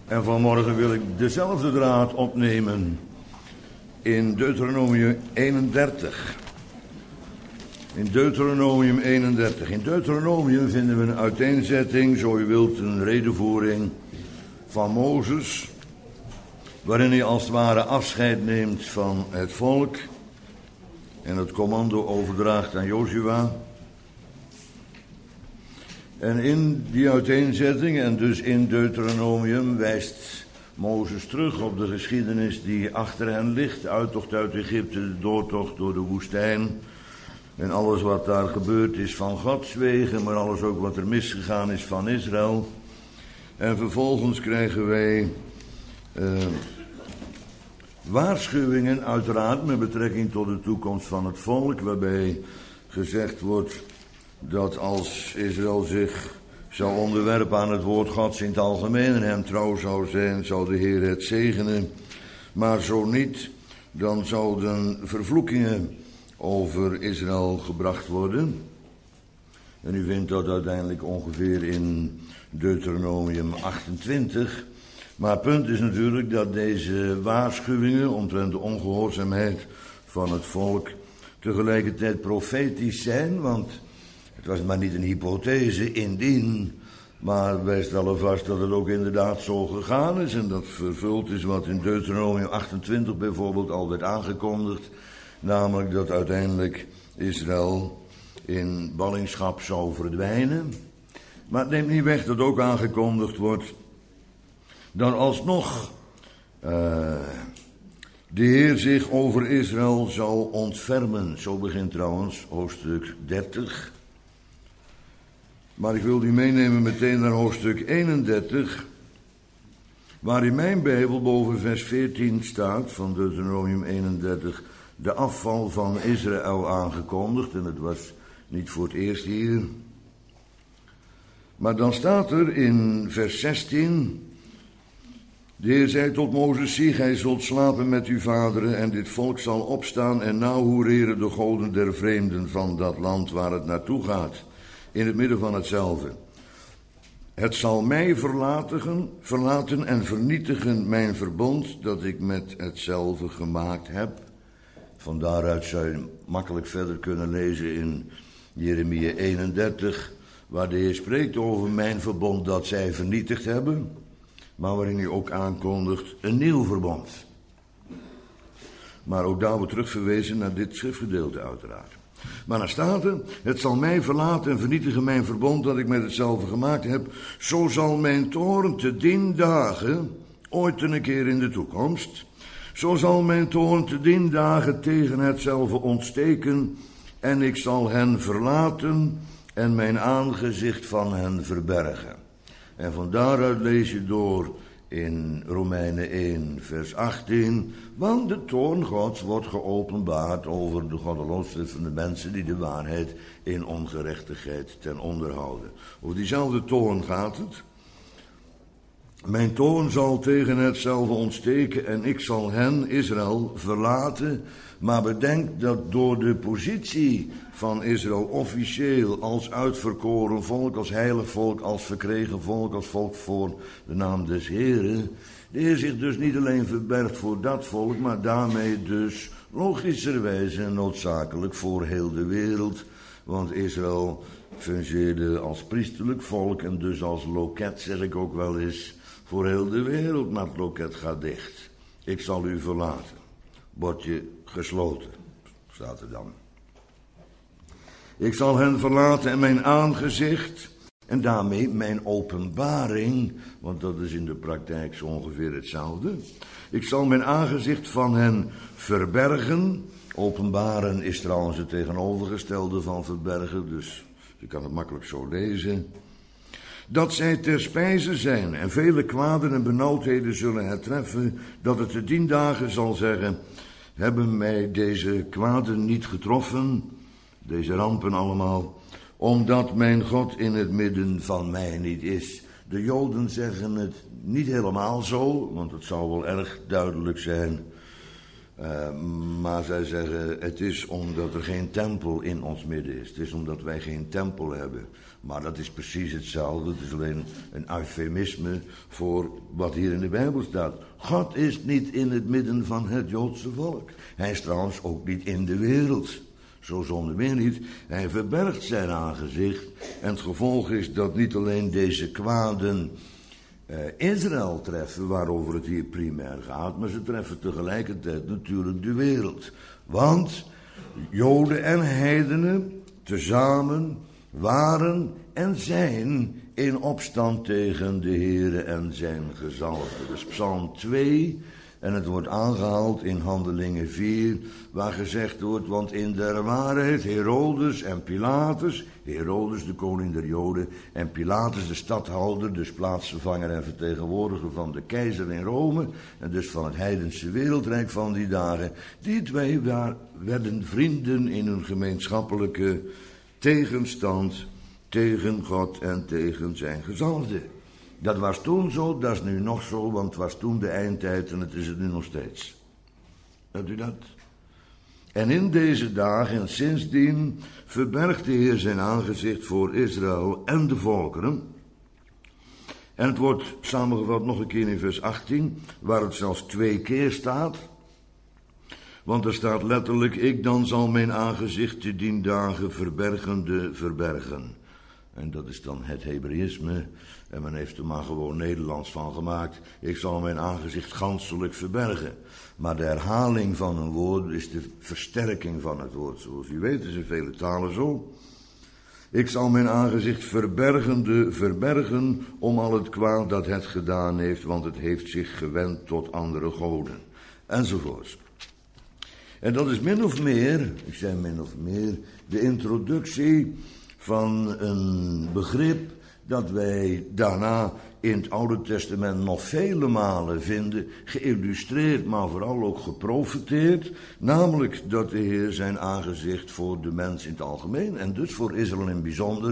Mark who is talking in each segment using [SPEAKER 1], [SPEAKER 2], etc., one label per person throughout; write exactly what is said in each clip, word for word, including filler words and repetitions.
[SPEAKER 1] En vanmorgen wil ik dezelfde draad opnemen in Deuteronomium eenendertig. In Deuteronomium eenendertig. In Deuteronomium vinden we een uiteenzetting, zo u wilt, een redevoering van Mozes, waarin hij als het ware afscheid neemt van het volk en het commando overdraagt aan Jozua. En in die uiteenzetting en dus in Deuteronomium wijst Mozes terug op de geschiedenis die achter hen ligt. De uittocht uit Egypte, de doortocht door de woestijn. En alles wat daar gebeurd is van Gods wegen, maar alles ook wat er misgegaan is van Israël. En vervolgens krijgen wij uh, waarschuwingen uiteraard met betrekking tot de toekomst van het volk, waarbij gezegd wordt dat als Israël zich zou onderwerpen aan het woord Gods in het algemeen en hem trouw zou zijn, zou de Heer het zegenen. Maar zo niet, dan zouden vervloekingen over Israël gebracht worden. En u vindt dat uiteindelijk ongeveer in Deuteronomium achtentwintig. Maar het punt is natuurlijk dat deze waarschuwingen omtrent de ongehoorzaamheid van het volk tegelijkertijd profetisch zijn, want het was maar niet een hypothese indien, maar wij stellen vast dat het ook inderdaad zo gegaan is en dat vervuld is wat in Deuteronomium achtentwintig bijvoorbeeld al werd aangekondigd, namelijk dat uiteindelijk Israël in ballingschap zou verdwijnen. Maar het neemt niet weg dat ook aangekondigd wordt dat alsnog uh, de Heer zich over Israël zal ontfermen. Zo begint trouwens hoofdstuk dertig. Maar ik wil u meenemen meteen naar hoofdstuk eenendertig, waar in mijn Bijbel boven vers veertien staat van Deuteronomium eenendertig de afval van Israël aangekondigd. En het was niet voor het eerst hier. Maar dan staat er in vers zestien: de Heer zei tot Mozes, zie, gij zult slapen met uw vaderen en dit volk zal opstaan en nauwhoereren de goden der vreemden van dat land waar het naartoe gaat, in het midden van hetzelfde. Het zal mij verlaten, verlaten en vernietigen mijn verbond dat ik met hetzelfde gemaakt heb. Van daaruit zou je makkelijk verder kunnen lezen in Jeremia eenendertig, waar de Heer spreekt over mijn verbond dat zij vernietigd hebben, maar waarin hij ook aankondigt een nieuw verbond. Maar ook daar wordt terugverwezen naar dit schriftgedeelte uiteraard. Maar dan staat er, het zal mij verlaten en vernietigen mijn verbond dat ik met hetzelfde gemaakt heb. Zo zal mijn toorn te dien dagen, ooit een keer in de toekomst, zo zal mijn toorn te dien dagen tegen hetzelfde ontsteken en ik zal hen verlaten en mijn aangezicht van hen verbergen. En van daaruit lees je door in Romeinen één vers achttien, want de toorn Gods wordt geopenbaard over de goddeloosheid mensen die de waarheid in ongerechtigheid ten onder houden. Over diezelfde toorn gaat het. Mijn toorn zal tegen hetzelfde ontsteken en ik zal hen, Israël, verlaten. Maar bedenk dat door de positie van Israël officieel als uitverkoren volk, als heilig volk, als verkregen volk, als volk voor de naam des Heren, de Heer zich dus niet alleen verbergt voor dat volk, maar daarmee dus logischerwijze en noodzakelijk voor heel de wereld. Want Israël fungeerde als priesterlijk volk en dus als loket, zeg ik ook wel eens, voor heel de wereld. Maar het loket gaat dicht. Ik zal u verlaten. Bordje gesloten, staat er dan. Ik zal hen verlaten en mijn aangezicht, en daarmee mijn openbaring, want dat is in de praktijk zo ongeveer hetzelfde. Ik zal mijn aangezicht van hen verbergen. Openbaren is trouwens het tegenovergestelde van verbergen, dus je kan het makkelijk zo lezen. Dat zij ter spijze zijn en vele kwaden en benauwdheden zullen het treffen, dat het te dien dagen zal zeggen, hebben mij deze kwaden niet getroffen, deze rampen allemaal, omdat mijn God in het midden van mij niet is. De Joden zeggen het niet helemaal zo, want het zou wel erg duidelijk zijn. Uh, maar zij zeggen, het is omdat er geen tempel in ons midden is. Het is omdat wij geen tempel hebben. Maar dat is precies hetzelfde. Het is alleen een eufemisme voor wat hier in de Bijbel staat. God is niet in het midden van het Joodse volk. Hij is trouwens ook niet in de wereld. Zo zonder meer niet. Hij verbergt zijn aangezicht. En het gevolg is dat niet alleen deze kwaden uh, Israël treffen, waarover het hier primair gaat, maar ze treffen tegelijkertijd natuurlijk de wereld. Want Joden en heidenen tezamen waren en zijn in opstand tegen de Heere en zijn gezalfde. Dat is Psalm twee en het wordt aangehaald in Handelingen vier, waar gezegd wordt, want in der waarheid Herodes en Pilatus, Herodes de koning der Joden en Pilatus de stadhouder, dus plaatsvervanger en vertegenwoordiger van de keizer in Rome en dus van het heidense wereldrijk van die dagen, die twee werden vrienden in hun gemeenschappelijke tegenstand tegen God en tegen zijn gezalfde. Dat was toen zo, dat is nu nog zo, want het was toen de eindtijd en het is het nu nog steeds. Weet u dat? En in deze dagen en sindsdien verbergt de Heer zijn aangezicht voor Israël en de volkeren. En het wordt samengevat nog een keer in vers achttien, waar het zelfs twee keer staat. Want er staat letterlijk, ik dan zal mijn aangezicht te dien dagen verbergende verbergen. En dat is dan het Hebreïsme. En men heeft er maar gewoon Nederlands van gemaakt. Ik zal mijn aangezicht ganselijk verbergen. Maar de herhaling van een woord is de versterking van het woord. Zoals u weet is in vele talen zo. Ik zal mijn aangezicht verbergende verbergen om al het kwaad dat het gedaan heeft. Want het heeft zich gewend tot andere goden. Enzovoorts. En dat is min of meer, ik zei min of meer, de introductie van een begrip dat wij daarna in het Oude Testament nog vele malen vinden, geïllustreerd, maar vooral ook geprofeteerd, namelijk dat de Heer zijn aangezicht voor de mens in het algemeen, en dus voor Israël in het bijzonder,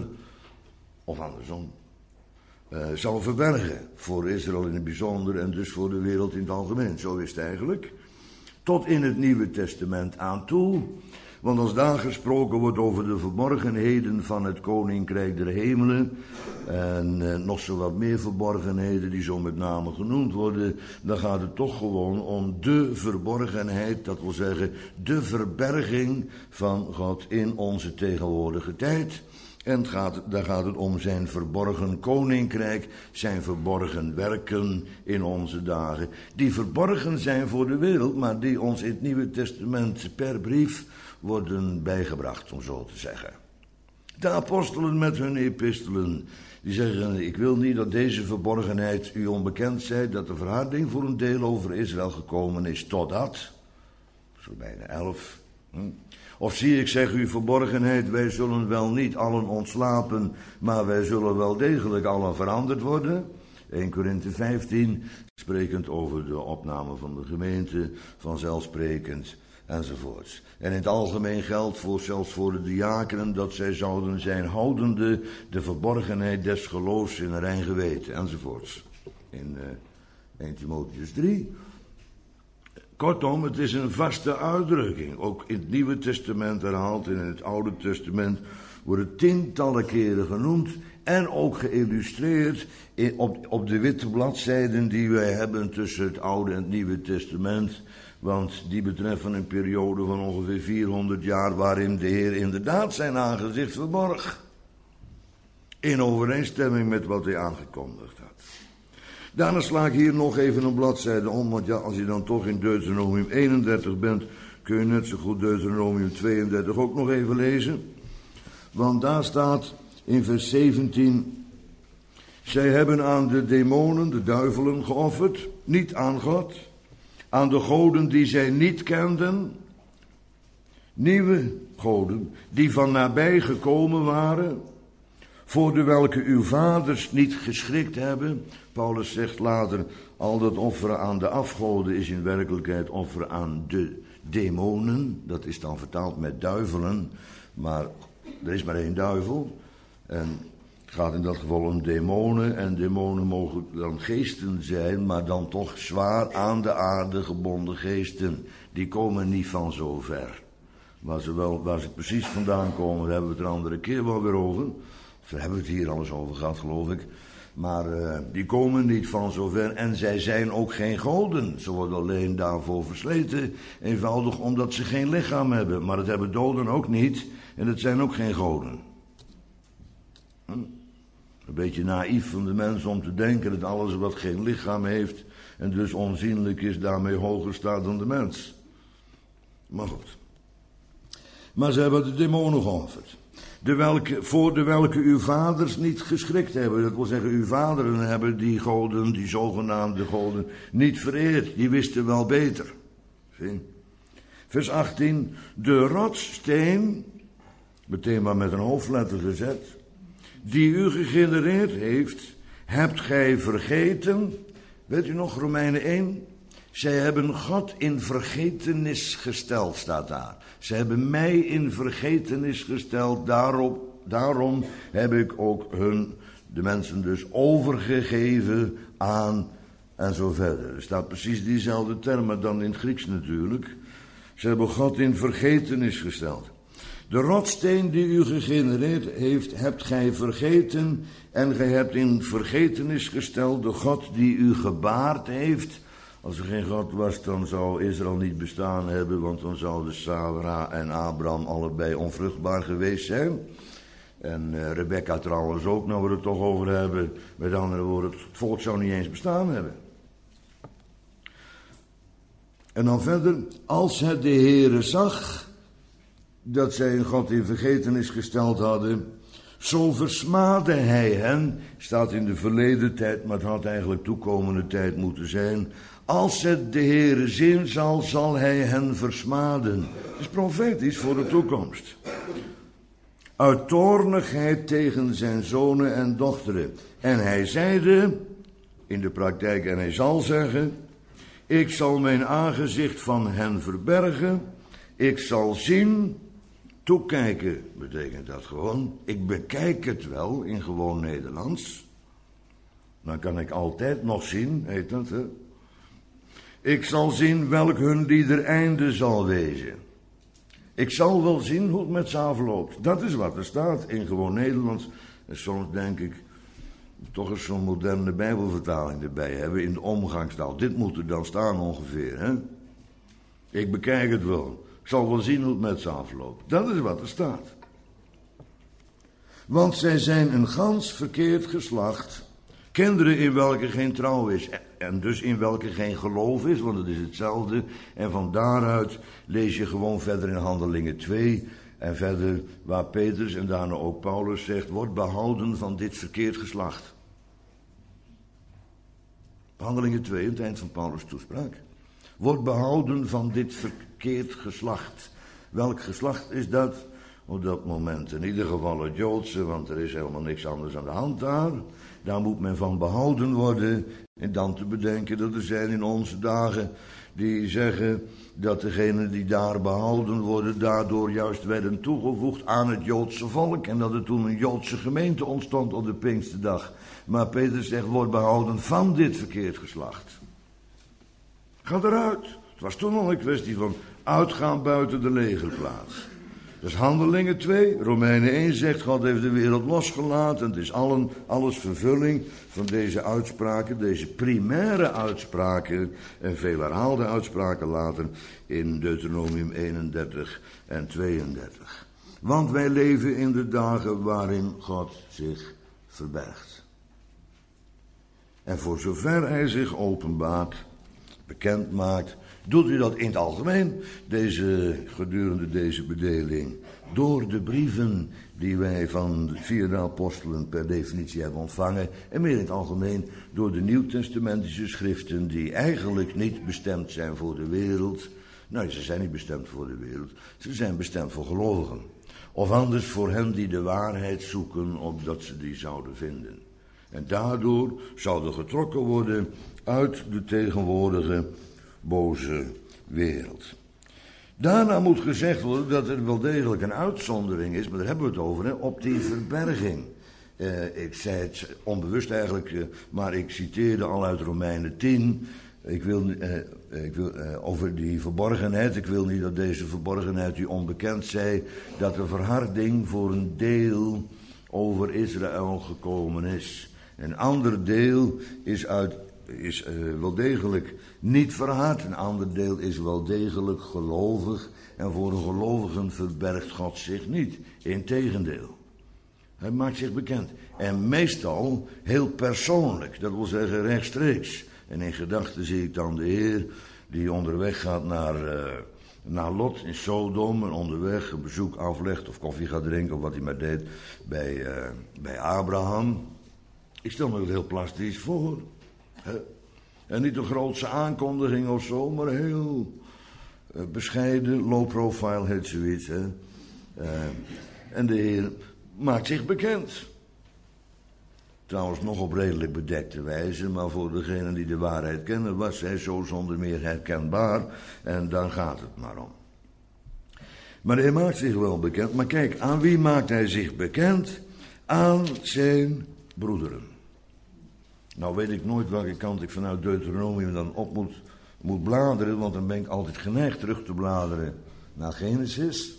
[SPEAKER 1] of andersom, uh, zal verbergen. Voor Israël in het bijzonder en dus voor de wereld in het algemeen. Zo is het eigenlijk. Tot in het Nieuwe Testament aan toe. Want als daar gesproken wordt over de verborgenheden van het Koninkrijk der Hemelen, en eh, nog zo wat meer verborgenheden die zo met name genoemd worden, dan gaat het toch gewoon om de verborgenheid, dat wil zeggen de verberging van God in onze tegenwoordige tijd. En het gaat, daar gaat het om zijn verborgen koninkrijk, zijn verborgen werken in onze dagen, die verborgen zijn voor de wereld, maar die ons in het Nieuwe Testament per brief worden bijgebracht, om zo te zeggen. De apostelen met hun epistelen, die zeggen, ik wil niet dat deze verborgenheid u onbekend zij, dat de verharding voor een deel over Israël gekomen is, totdat, zo bijna elf, hm? Of zie ik zeg u verborgenheid, wij zullen wel niet allen ontslapen, maar wij zullen wel degelijk allen veranderd worden. Eerste Korinthe vijftien, sprekend over de opname van de gemeente, vanzelfsprekend, enzovoorts. En in het algemeen geldt voor, zelfs voor de diakenen, dat zij zouden zijn houdende de verborgenheid des geloofs in rein geweten, enzovoorts. In uh, Eerste Timotheüs drie. Kortom, het is een vaste uitdrukking. Ook in het Nieuwe Testament herhaald, en in het Oude Testament worden tientallen keren genoemd en ook geïllustreerd in, op, op de witte bladzijden die wij hebben tussen het Oude en het Nieuwe Testament. Want die betreffen een periode van ongeveer vierhonderd jaar waarin de Heer inderdaad zijn aangezicht verborg. In overeenstemming met wat hij aangekondigd had. Daarna sla ik hier nog even een bladzijde om, want ja, als je dan toch in Deuteronomium eenendertig bent, kun je net zo goed Deuteronomium tweeëndertig ook nog even lezen. Want daar staat in vers zeventien, zij hebben aan de demonen, de duivelen, geofferd, niet aan God, aan de goden die zij niet kenden, nieuwe goden, die van nabij gekomen waren, voor de welke uw vaders niet geschrikt hebben. Paulus zegt later, al dat offeren aan de afgoden is in werkelijkheid offeren aan de demonen. Dat is dan vertaald met duivelen, maar er is maar één duivel. En het gaat in dat geval om demonen. En demonen mogen dan geesten zijn, maar dan toch zwaar aan de aarde gebonden geesten. Die komen niet van zo ver. Waar ze, wel, waar ze precies vandaan komen, daar hebben we het er een andere keer wel weer over. Daar hebben we het hier al eens over gehad, geloof ik. Maar uh, die komen niet van zover en zij zijn ook geen goden. Ze worden alleen daarvoor versleten, eenvoudig omdat ze geen lichaam hebben. Maar dat hebben doden ook niet en het zijn ook geen goden. Hm? Een beetje naïef van de mens om te denken dat alles wat geen lichaam heeft en dus onzienlijk is, daarmee hoger staat dan de mens. Maar goed. Maar ze hebben de demonen geofferd. De welke, voor de welke uw vaders niet geschrikt hebben. Dat wil zeggen, uw vaderen hebben die goden, die zogenaamde goden, niet vereerd. Die wisten wel beter. Zie? Vers achttien. De rotssteen, meteen maar met een hoofdletter gezet, die u gegenereerd heeft, hebt gij vergeten. Weet u nog, Romeinen één? Zij hebben God in vergetenis gesteld, staat daar. Ze hebben mij in vergetenis gesteld, daarop, daarom heb ik ook hun, de mensen dus, overgegeven aan en zo verder. Er staat precies diezelfde termen dan in het Grieks natuurlijk. Ze hebben God in vergetenis gesteld. De rotsteen die u gegenereerd heeft, hebt gij vergeten en gij hebt in vergetenis gesteld de God die u gebaard heeft. Als er geen God was, dan zou Israël niet bestaan hebben, want dan zouden Sarah en Abraham allebei onvruchtbaar geweest zijn. En uh, Rebecca trouwens ook, nou we het toch over hebben. Met andere woorden, het volk zou niet eens bestaan hebben. En dan verder, als het de Heere zag dat zij een God in vergetenis gesteld hadden, zo versmaadde hij hen, staat in de verleden tijd, maar het had eigenlijk toekomende tijd moeten zijn. Als het de Heere zien zal, zal hij hen versmaden. Het is profetisch voor de toekomst. Uit toornigheid tegen zijn zonen en dochteren. En hij zeide, in de praktijk, en hij zal zeggen, ik zal mijn aangezicht van hen verbergen. Ik zal zien, toekijken betekent dat gewoon. Ik bekijk het wel in gewoon Nederlands. Dan kan ik altijd nog zien, heet dat, hè? Ik zal zien welk hun lieder einde zal wezen. Ik zal wel zien hoe het met ze afloopt. Dat is wat er staat in gewoon Nederlands. En soms denk ik, toch eens zo'n moderne Bijbelvertaling erbij hebben in de omgangstaal. Dit moet er dan staan ongeveer, hè? Ik bekijk het wel. Ik zal wel zien hoe het met ze afloopt. Dat is wat er staat. Want zij zijn een gans verkeerd geslacht. Kinderen in welke geen trouw is. En dus in welke geen geloof is, want het is hetzelfde. En van daaruit lees je gewoon verder in Handelingen twee. En verder waar Petrus en daarna ook Paulus zegt, wordt behouden van dit verkeerd geslacht. Handelingen twee, het eind van Paulus' toespraak. Wordt behouden van dit verkeerd geslacht. Welk geslacht is dat? Op dat moment in ieder geval het Joodse, want er is helemaal niks anders aan de hand daar. Daar moet men van behouden worden. En dan te bedenken dat er zijn in onze dagen die zeggen dat degenen die daar behouden worden, daardoor juist werden toegevoegd aan het Joodse volk. En dat er toen een Joodse gemeente ontstond op de Pinksterdag. Maar Petrus zegt, wordt behouden van dit verkeerd geslacht. Ga eruit. Het was toen al een kwestie van uitgaan buiten de legerplaats. Dus Handelingen twee, Romeinen één zegt, God heeft de wereld losgelaten. Het is allen, alles vervulling van deze uitspraken, deze primaire uitspraken en veel herhaalde uitspraken later in Deuteronomium eenendertig en tweeëndertig. Want wij leven in de dagen waarin God zich verbergt. En voor zover hij zich openbaart, bekend maakt, doet u dat in het algemeen, deze, gedurende deze bedeling, door de brieven die wij van de vierde apostelen per definitie hebben ontvangen, en meer in het algemeen door de nieuwtestamentische schriften die eigenlijk niet bestemd zijn voor de wereld. Nou, ze zijn niet bestemd voor de wereld, ze zijn bestemd voor gelovigen. Of anders voor hen die de waarheid zoeken, opdat ze die zouden vinden. En daardoor zouden getrokken worden uit de tegenwoordige boze wereld. Daarna moet gezegd worden dat er wel degelijk een uitzondering is, maar daar hebben we het over, hè, op die verberging. Uh, ik zei het onbewust eigenlijk, uh, maar ik citeerde al uit Romeinen tien. Ik wil, uh, ik wil uh, over die verborgenheid. Ik wil niet dat deze verborgenheid u onbekend zij, dat de verharding voor een deel over Israël gekomen is. Een ander deel is, uit, is uh, wel degelijk niet verhard. Een ander deel is wel degelijk gelovig. En voor de gelovigen verbergt God zich niet. Integendeel. Hij maakt zich bekend. En meestal heel persoonlijk. Dat wil zeggen rechtstreeks. En in gedachten zie ik dan de Heer die onderweg gaat naar, uh, naar Lot in Sodom. En onderweg een bezoek aflegt of koffie gaat drinken of wat hij maar deed bij, uh, bij Abraham. Ik stel me dat heel plastisch voor. Hè? En niet een grootse aankondiging of zo, maar heel uh, bescheiden, low profile heet zoiets. Hè? Uh, en de Heer maakt zich bekend. Trouwens nog op redelijk bedekte wijze, maar voor degenen die de waarheid kennen was hij zo zonder meer herkenbaar. En dan gaat het maar om. Maar hij maakt zich wel bekend. Maar kijk, aan wie maakt hij zich bekend? Aan zijn broederen. Nou weet ik nooit welke kant ik vanuit Deuteronomium dan op moet, moet bladeren, want dan ben ik altijd geneigd terug te bladeren naar Genesis.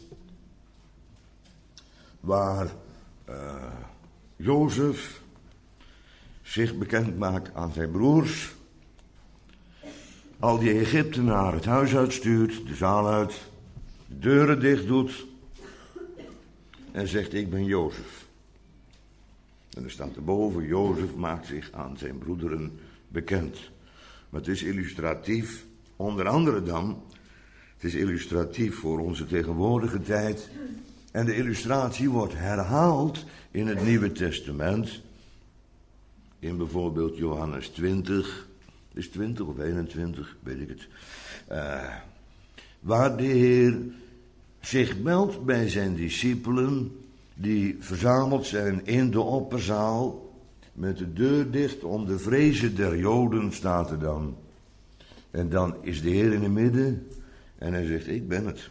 [SPEAKER 1] Waar uh, Jozef zich bekend maakt aan zijn broers. Al die Egyptenaren het huis uitstuurt, de zaal uit, de deuren dicht doet. En zegt, ik ben Jozef. En er staat erboven, Jozef maakt zich aan zijn broederen bekend. Maar het is illustratief, onder andere dan, het is illustratief voor onze tegenwoordige tijd. En de illustratie wordt herhaald in het Nieuwe Testament. In bijvoorbeeld Johannes twintig, is twintig of eenentwintig, weet ik het. Uh, waar de Heer zich meldt bij zijn discipelen, die verzameld zijn in de opperzaal, met de deur dicht om de vrezen der Joden, staat er dan. En dan is de Heer in het midden en hij zegt, ik ben het.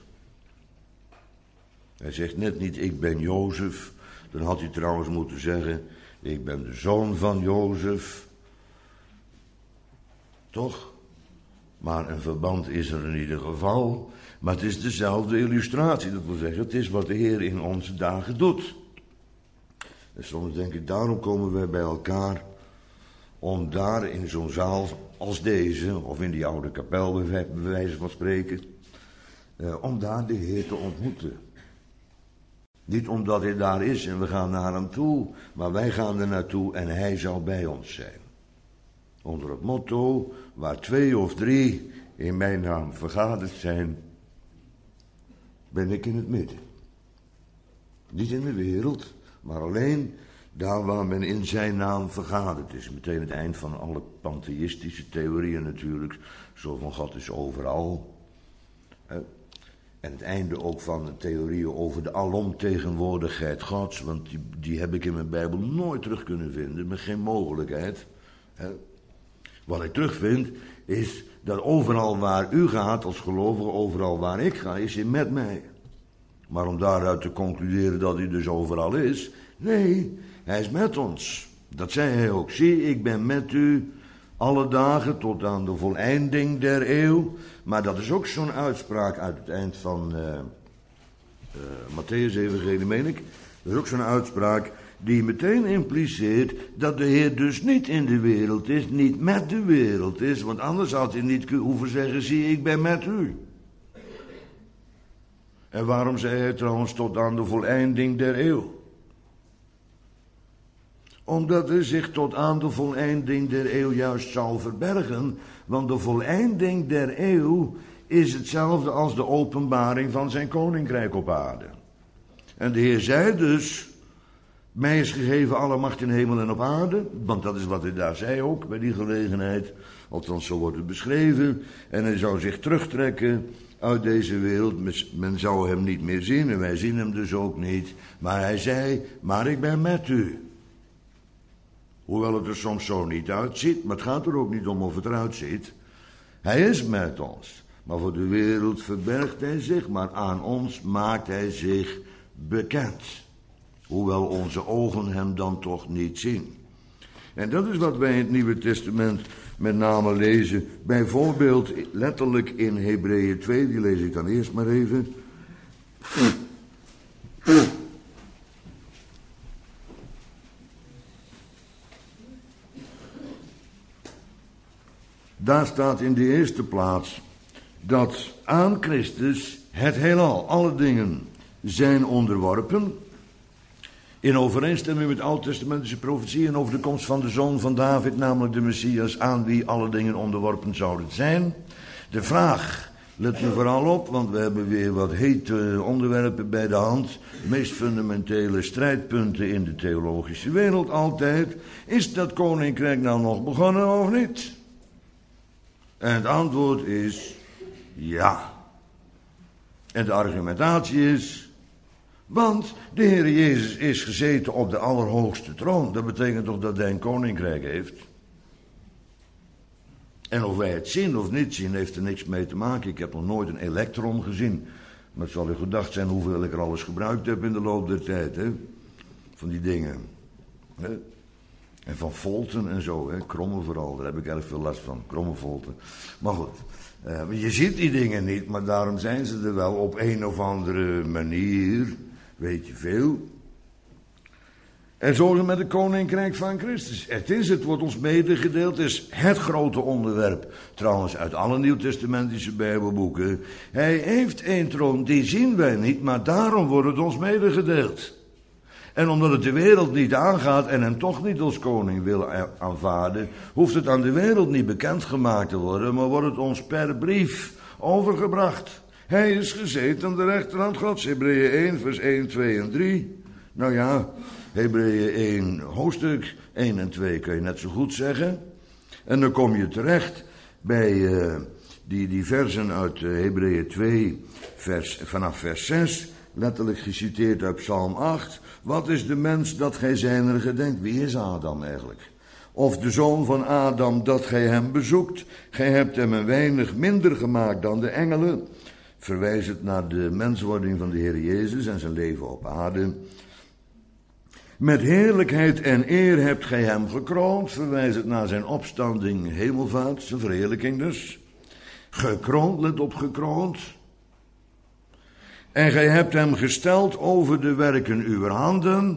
[SPEAKER 1] Hij zegt net niet, ik ben Jozef. Dan had hij trouwens moeten zeggen, ik ben de zoon van Jozef. Toch? Maar een verband is er in ieder geval. Maar het is dezelfde illustratie. Dat wil zeggen, het is wat de Heer in onze dagen doet. En soms denk ik, daarom komen wij bij elkaar. Om daar in zo'n zaal als deze, of in die oude kapel bij wijze van spreken. Eh, om daar de Heer te ontmoeten. Niet omdat hij daar is en we gaan naar hem toe, maar wij gaan er naartoe en hij zal bij ons zijn. Onder het motto, waar twee of drie in mijn naam vergaderd zijn, ben ik in het midden. Niet in de wereld, maar alleen daar waar men in zijn naam vergaderd is. Meteen het eind van alle pantheïstische theorieën natuurlijk, zo van God is overal. En het einde ook van de theorieën over de alomtegenwoordigheid Gods, want die, die heb ik in mijn Bijbel nooit terug kunnen vinden, met geen mogelijkheid. Wat ik terugvind is dat overal waar u gaat als gelovige, overal waar ik ga, is hij met mij. Maar om daaruit te concluderen dat hij dus overal is, nee, hij is met ons. Dat zei hij ook. Zie, ik ben met u alle dagen tot aan de voleinding der eeuw. Maar dat is ook zo'n uitspraak uit het eind van uh, uh, Mattheüs evangelie, meen ik. Dat is ook zo'n uitspraak die meteen impliceert dat de Heer dus niet in de wereld is, niet met de wereld is. Want anders had hij niet hoeven zeggen, zie, ik ben met u. En waarom zei hij trouwens tot aan de voleinding der eeuw? Omdat hij zich tot aan de voleinding der eeuw juist zal verbergen. Want de voleinding der eeuw is hetzelfde als de openbaring van zijn koninkrijk op aarde. En de Heer zei dus, mij is gegeven alle macht in hemel en op aarde. Want dat is wat hij daar zei ook bij die gelegenheid. Althans, zo wordt het beschreven. En hij zou zich terugtrekken uit deze wereld. Men zou hem niet meer zien en wij zien hem dus ook niet. Maar hij zei, maar ik ben met u. Hoewel het er soms zo niet uitziet, maar het gaat er ook niet om of het eruit ziet. Hij is met ons, maar voor de wereld verbergt hij zich, maar aan ons maakt hij zich bekend. Hoewel onze ogen hem dan toch niet zien. En dat is wat wij in het Nieuwe Testament met name lezen. Bijvoorbeeld letterlijk in Hebreeën twee, die lees ik dan eerst maar Daar staat in de eerste plaats dat aan Christus het heelal, alle dingen zijn onderworpen. In overeenstemming met oud-testamentische profetieën over de komst van de zoon van David, namelijk de Messias, aan wie alle dingen onderworpen zouden zijn. De vraag, let u vooral op, want we hebben weer wat hete onderwerpen bij de hand. De meest fundamentele strijdpunten in de theologische wereld altijd. Is dat koninkrijk nou nog begonnen of niet? En het antwoord is ja. En de argumentatie is, want de Heer Jezus is gezeten op de allerhoogste troon. Dat betekent toch dat hij een koninkrijk heeft? En of wij het zien of niet zien, heeft er niks mee te maken. Ik heb nog nooit een elektron gezien. Maar het zal u gedacht zijn hoeveel ik er alles gebruikt heb in de loop der tijd. Hè? Van die dingen. Hè? En van volten en zo. Hè? Krommen vooral, daar heb ik erg veel last van. Kromme volten. Maar goed. Uh, je ziet die dingen niet, maar daarom zijn ze er wel op een of andere manier. Weet je veel. En zo is het met het koninkrijk van Christus. Het is, het wordt ons medegedeeld, het is het grote onderwerp. Trouwens, uit alle nieuwtestamentische bijbelboeken. Hij heeft één troon, die zien wij niet, maar daarom wordt het ons medegedeeld. En omdat het de wereld niet aangaat en hem toch niet als koning wil aanvaarden, hoeft het aan de wereld niet bekendgemaakt te worden, maar wordt het ons per brief overgebracht. Hij is gezeten aan de rechterhand Gods. Hebreeën één, vers één, twee en drie. Nou ja, Hebreeën één, hoofdstuk één en twee kun je net zo goed zeggen. En dan kom je terecht bij uh, die, die versen uit uh, Hebreeën twee, vers, vanaf vers zes, letterlijk geciteerd uit Psalm acht. Wat is de mens dat gij zijner gedenkt? Wie is Adam eigenlijk? Of de zoon van Adam dat gij hem bezoekt? Gij hebt hem een weinig minder gemaakt dan de engelen. Verwijs het naar de menswording van de Heer Jezus en zijn leven op aarde. Met heerlijkheid en eer hebt gij hem gekroond. Verwijs het naar zijn opstanding, hemelvaart, zijn verheerlijking dus. Gekroond, let op gekroond. En gij hebt hem gesteld over de werken uwer handen.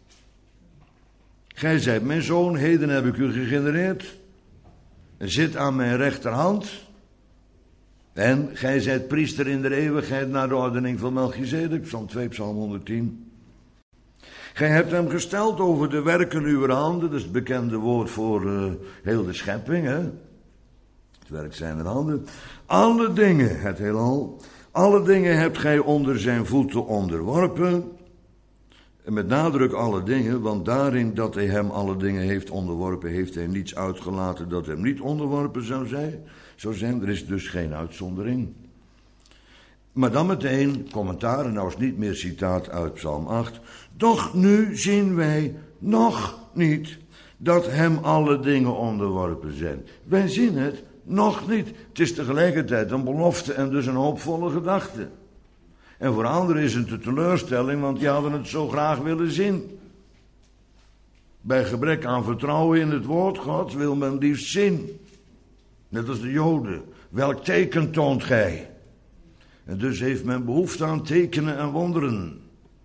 [SPEAKER 1] Gij zijt mijn zoon, heden heb ik u gegenereerd. Zit aan mijn rechterhand. En gij zijt priester in de eeuwigheid naar de ordening van Melchizedek. Psalm twee, Psalm honderdtien. Gij hebt hem gesteld over de werken uwer handen. Dat is het bekende woord voor uh, heel de schepping. Hè? Het werk zijner handen. Alle dingen, het heelal. Alle dingen hebt gij onder zijn voeten onderworpen. En met nadruk alle dingen, want daarin dat hij hem alle dingen heeft onderworpen, heeft hij niets uitgelaten dat hem niet onderworpen zou zijn. Zo zijn, er is dus geen uitzondering. Maar dan meteen, commentaar, en nou is niet meer citaat uit Psalm acht. Doch nu zien wij nog niet dat hem alle dingen onderworpen zijn. Wij zien het nog niet. Het is tegelijkertijd een belofte en dus een hoopvolle gedachte. En voor anderen is het een teleurstelling, want die hadden het zo graag willen zien. Bij gebrek aan vertrouwen in het woord Gods wil men liefst zien. Net als de Joden. Welk teken toont gij? En dus heeft men behoefte aan tekenen en wonderen.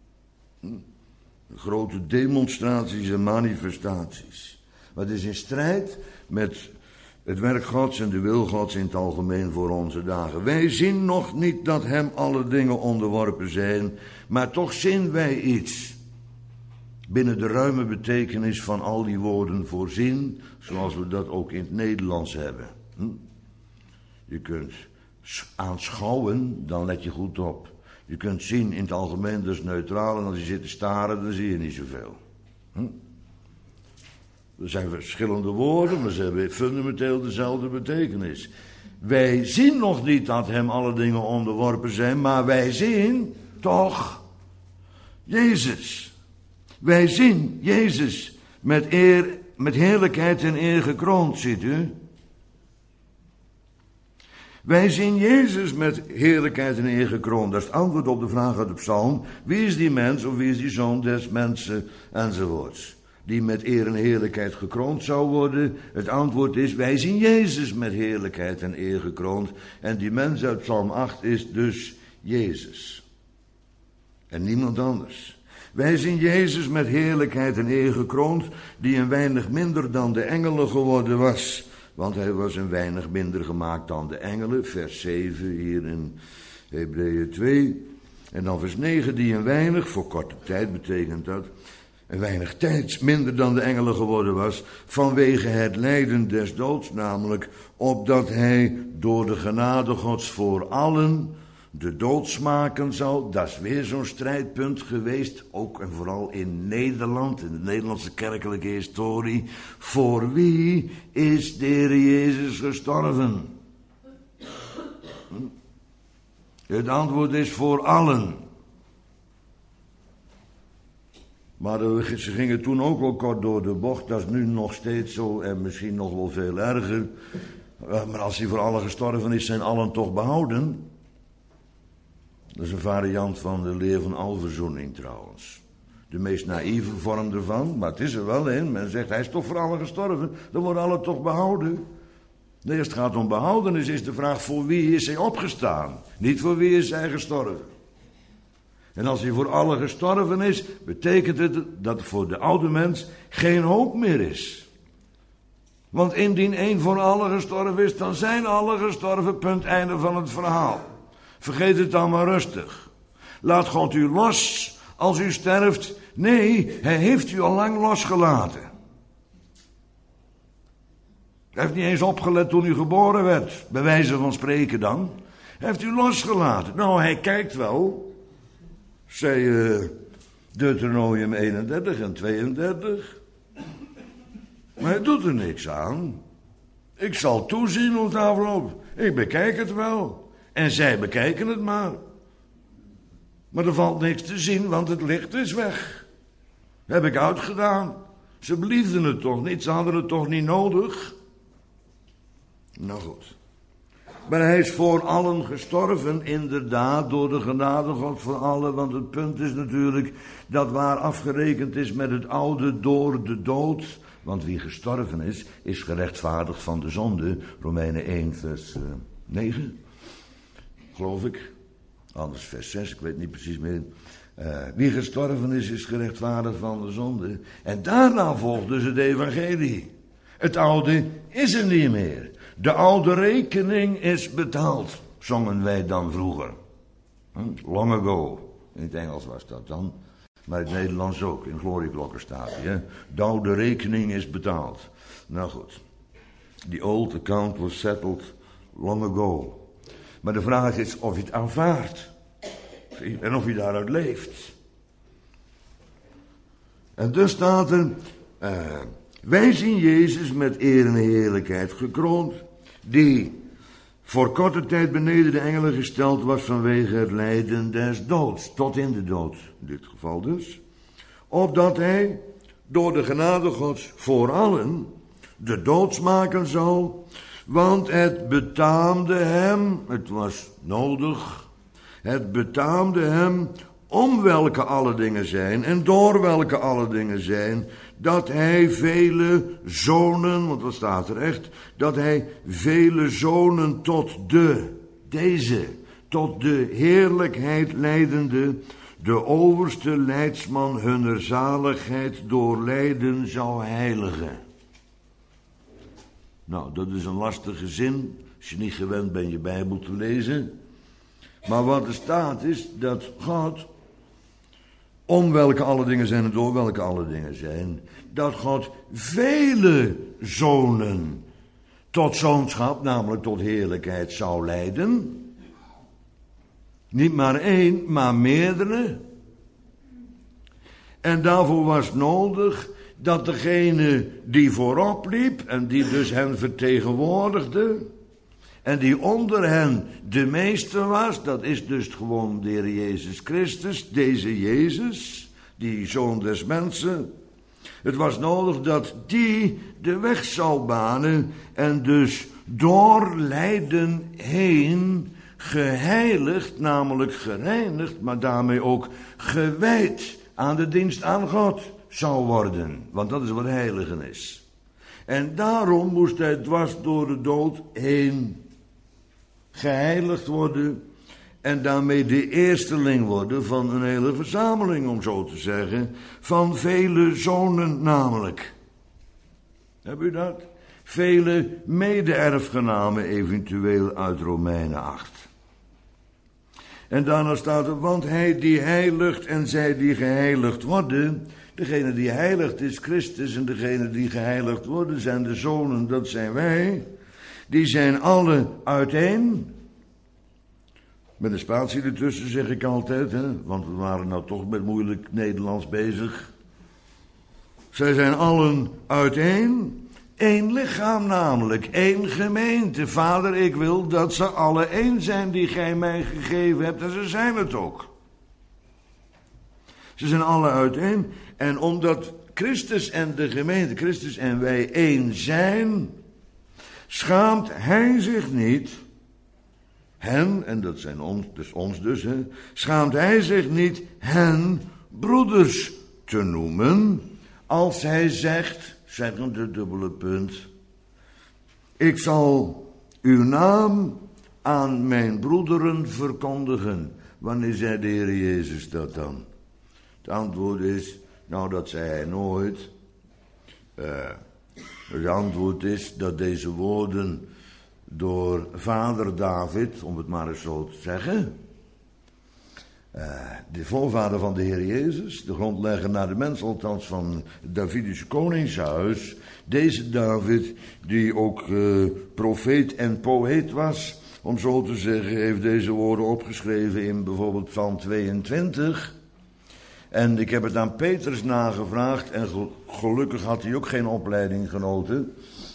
[SPEAKER 1] Grote demonstraties en manifestaties. Maar het is in strijd met het werk Gods en de wil Gods in het algemeen voor onze dagen. Wij zien nog niet dat hem alle dingen onderworpen zijn, maar toch zien wij iets. Binnen de ruime betekenis van al die woorden voorzien, zoals we dat ook in het Nederlands hebben. Hm? Je kunt aanschouwen, dan let je goed op. Je kunt zien in het algemeen, dus neutraal, en als je zit te staren, dan zie je niet zoveel. Hm? Er zijn verschillende woorden, maar ze hebben fundamenteel dezelfde betekenis. Wij zien nog niet dat hem alle dingen onderworpen zijn, maar wij zien toch Jezus. Wij zien Jezus met eer, met heerlijkheid en eer gekroond, ziet u. Wij zien Jezus met heerlijkheid en eer gekroond. Dat is het antwoord op de vraag uit de psalm. Wie is die mens of wie is die zoon des mensen enzovoorts. Die met eer en heerlijkheid gekroond zou worden. Het antwoord is, wij zien Jezus met heerlijkheid en eer gekroond. En die mens uit Psalm acht is dus Jezus. En niemand anders. Wij zien Jezus met heerlijkheid en eer gekroond, die een weinig minder dan de engelen geworden was. Want hij was een weinig minder gemaakt dan de engelen, vers zeven hier in Hebreeën twee. En dan vers negen, die een weinig, voor korte tijd betekent dat, een weinig tijds minder dan de engelen geworden was, vanwege het lijden des doods, namelijk opdat hij door de genade Gods voor allen de dood smaken zou. Dat is weer zo'n strijdpunt geweest, ook en vooral in Nederland, in de Nederlandse kerkelijke historie. Voor wie is de Heer Jezus gestorven? Het antwoord is voor allen. Maar ze gingen toen ook wel kort door de bocht. Dat is nu nog steeds zo en misschien nog wel veel erger. Maar als hij voor allen gestorven is, zijn allen toch behouden. Dat is een variant van de leer van alverzoening trouwens. De meest naïeve vorm ervan, maar het is er wel in. Men zegt, hij is toch voor allen gestorven, dan worden allen toch behouden. Nee, als het gaat om behoudenis is de vraag, voor wie is hij opgestaan? Niet voor wie is hij gestorven. En als hij voor allen gestorven is, betekent het dat voor de oude mens geen hoop meer is. Want indien één voor allen gestorven is, dan zijn allen gestorven, punt, einde van het verhaal. Vergeet het dan maar rustig. Laat God u los als u sterft. Nee, hij heeft u al lang losgelaten. Hij heeft niet eens opgelet toen u geboren werd, bij wijze van spreken dan. Hij heeft u losgelaten. Nou, hij kijkt wel, zei uh, Deuteronomium eenendertig en tweeëndertig. Maar hij doet er niks aan. Ik zal toezien hoe het afloopt. Ik bekijk het wel. En zij bekijken het maar. Maar er valt niks te zien, want het licht is weg. Heb ik uitgedaan. Ze beliefden het toch niet, ze hadden het toch niet nodig. Nou goed. Maar hij is voor allen gestorven, inderdaad, door de genade God voor allen. Want het punt is natuurlijk dat waar afgerekend is met het oude door de dood. Want wie gestorven is, is gerechtvaardigd van de zonde. Romeinen één vers uh, negen. Geloof ik. Anders vers zes, ik weet niet precies meer. Uh, wie gestorven is, is gerechtvaardigd van de zonde. En daarna volgt dus het evangelie. Het oude is er niet meer. De oude rekening is betaald, zongen wij dan vroeger. Long ago. In het Engels was dat dan. Maar in het Nederlands ook, in glorieklokken staat hij. De oude rekening is betaald. Nou goed. The old account was settled long ago. Maar de vraag is of je het aanvaardt. En of je daaruit leeft. En dus staat er. Uh, wij zien Jezus met eer en heerlijkheid gekroond. Die voor korte tijd beneden de engelen gesteld was vanwege het lijden des doods. Tot in de dood, in dit geval dus. Opdat hij door de genade Gods voor allen de dood smaken zou. Want het betaamde hem, het was nodig, het betaamde hem om welke alle dingen zijn en door welke alle dingen zijn, dat hij vele zonen, want dat staat er echt, dat hij vele zonen tot de, deze, tot de heerlijkheid leidende, de overste leidsman hunner zaligheid door lijden zou heiligen. Nou, dat is een lastige zin, als je niet gewend bent je Bijbel te lezen. Maar wat er staat is dat God, om welke alle dingen zijn en door welke alle dingen zijn, dat God vele zonen tot zoonschap, namelijk tot heerlijkheid, zou leiden. Niet maar één, maar meerdere. En daarvoor was nodig dat degene die voorop liep en die dus hen vertegenwoordigde en die onder hen de meester was, dat is dus gewoon de Heer Jezus Christus, deze Jezus, die Zoon des mensen. Het was nodig dat die de weg zou banen en dus door lijden heen geheiligd, namelijk gereinigd, maar daarmee ook gewijd aan de dienst aan God zou worden. Want dat is wat heiligen is. En daarom moest hij dwars door de dood heen geheiligd worden en daarmee de eersteling worden van een hele verzameling, om zo te zeggen, van vele zonen namelijk. Heb u dat? vele mede-erfgenamen eventueel uit Romeinen acht. En daarna staat er, want hij die heiligt en zij die geheiligd worden, degene die heiligd is Christus en degene die geheiligd worden zijn de zonen, dat zijn wij, die zijn alle uiteen. Met een spatie ertussen zeg ik altijd, hè, want we waren nou toch met moeilijk Nederlands bezig. Zij zijn allen uiteen, één lichaam namelijk, één gemeente. Vader, ik wil dat ze alle één zijn die gij mij gegeven hebt en ze zijn het ook. Ze zijn alle uiteen en omdat Christus en de gemeente, Christus en wij één zijn, schaamt hij zich niet, hen, en dat zijn ons dus, ons dus hè, schaamt hij zich niet hen broeders te noemen, als hij zegt, zeggende dubbele punt, ik zal uw naam aan mijn broederen verkondigen. Wanneer zei de Heer Jezus dat dan? Het antwoord is, nou dat zei hij nooit. Uh, het antwoord is dat deze woorden door vader David, om het maar eens zo te zeggen, uh, de voorvader van de Heer Jezus, de grondlegger naar de mens althans van het Davidische koningshuis, deze David, die ook uh, profeet en poëet was, om zo te zeggen, heeft deze woorden opgeschreven in bijvoorbeeld Psalm tweeëntwintig. En ik heb het aan Petrus nagevraagd en gelukkig had hij ook geen opleiding genoten.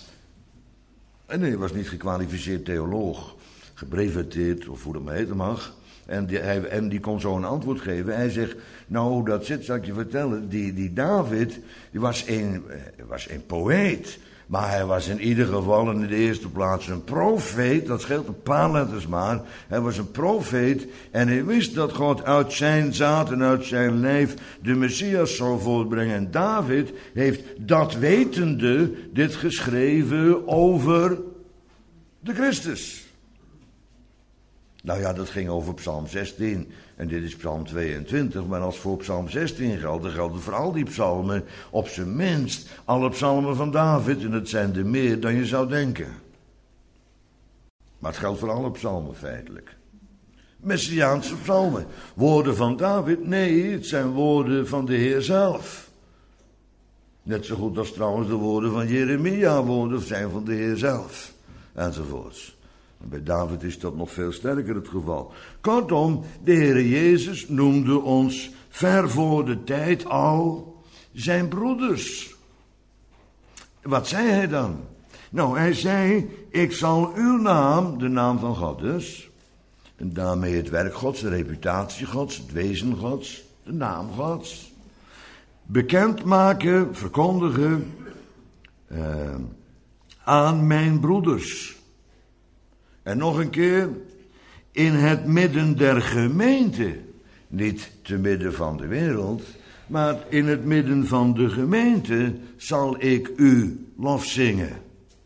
[SPEAKER 1] En hij was niet gekwalificeerd theoloog, gebreveteerd of hoe dat maar heten mag. En die, hij, en die kon zo een antwoord geven. Hij zegt, nou hoe dat zit zal ik je vertellen. Die, die David, die was een, was een poëet. Maar hij was in ieder geval in de eerste plaats een profeet. Dat scheelt een paar letters maar. Hij was een profeet. En hij wist dat God uit zijn zaad en uit zijn lijf de Messias zou voortbrengen. En David heeft dat wetende dit geschreven over de Christus. Nou ja, dat ging over Psalm zestien. En dit is Psalm tweeëntwintig. Maar als voor Psalm zestien geldt, dan gelden voor al die psalmen, op zijn minst, alle psalmen van David. En het zijn er meer dan je zou denken. Maar het geldt voor alle psalmen feitelijk. Messiaanse psalmen. Woorden van David? Nee, het zijn woorden van de Heer zelf. Net zo goed als trouwens de woorden van Jeremia woorden zijn van de Heer zelf. Enzovoorts. Bij David is dat nog veel sterker het geval. Kortom, de Heer Jezus noemde ons ver voor de tijd al zijn broeders. Wat zei hij dan? Nou, hij zei, ik zal uw naam, de naam van God dus, en daarmee het werk Gods, de reputatie Gods, het wezen Gods, de naam Gods, bekendmaken, verkondigen uh, aan mijn broeders. En nog een keer, in het midden der gemeente, niet te midden van de wereld, maar in het midden van de gemeente zal ik u lof zingen.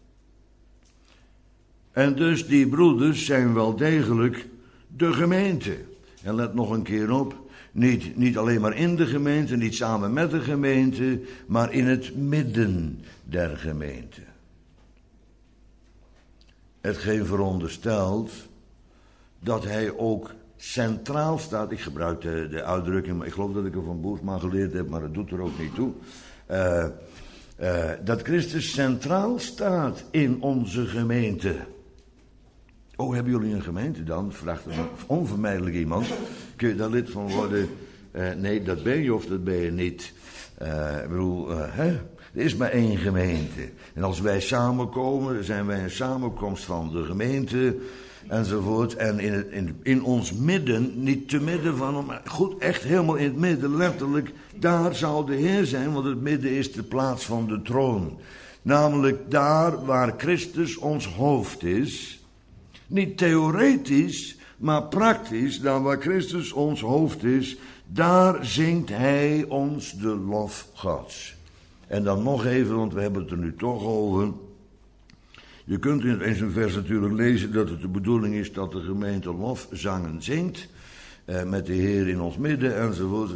[SPEAKER 1] En dus die broeders zijn wel degelijk de gemeente. En let nog een keer op, niet, niet alleen maar in de gemeente, niet samen met de gemeente, maar in het midden der gemeente. Hetgeen veronderstelt dat hij ook centraal staat. Ik gebruik de, de uitdrukking, maar ik geloof dat ik er van Boersma geleerd heb, maar dat doet er ook niet toe. Uh, uh, dat Christus centraal staat in onze gemeente. Oh, hebben jullie een gemeente dan? Vraagt er onvermijdelijk iemand. Kun je daar lid van worden? Uh, nee, dat ben je of dat ben je niet. Uh, ik bedoel, uh, hè? Er is maar één gemeente. En als wij samenkomen, zijn wij een samenkomst van de gemeente, enzovoort. En in, het, in, in ons midden, niet te midden van, maar goed, echt helemaal in het midden, letterlijk, daar zou de Heer zijn, want het midden is de plaats van de troon. Namelijk daar waar Christus ons hoofd is. Niet theoretisch, maar praktisch, daar waar Christus ons hoofd is, daar zingt hij ons de lof Gods. En dan nog even, want we hebben het er nu toch over. Je kunt in zo'n vers natuurlijk lezen dat het de bedoeling is dat de gemeente lofzangen zingt. Eh, met de Heer in ons midden enzovoort.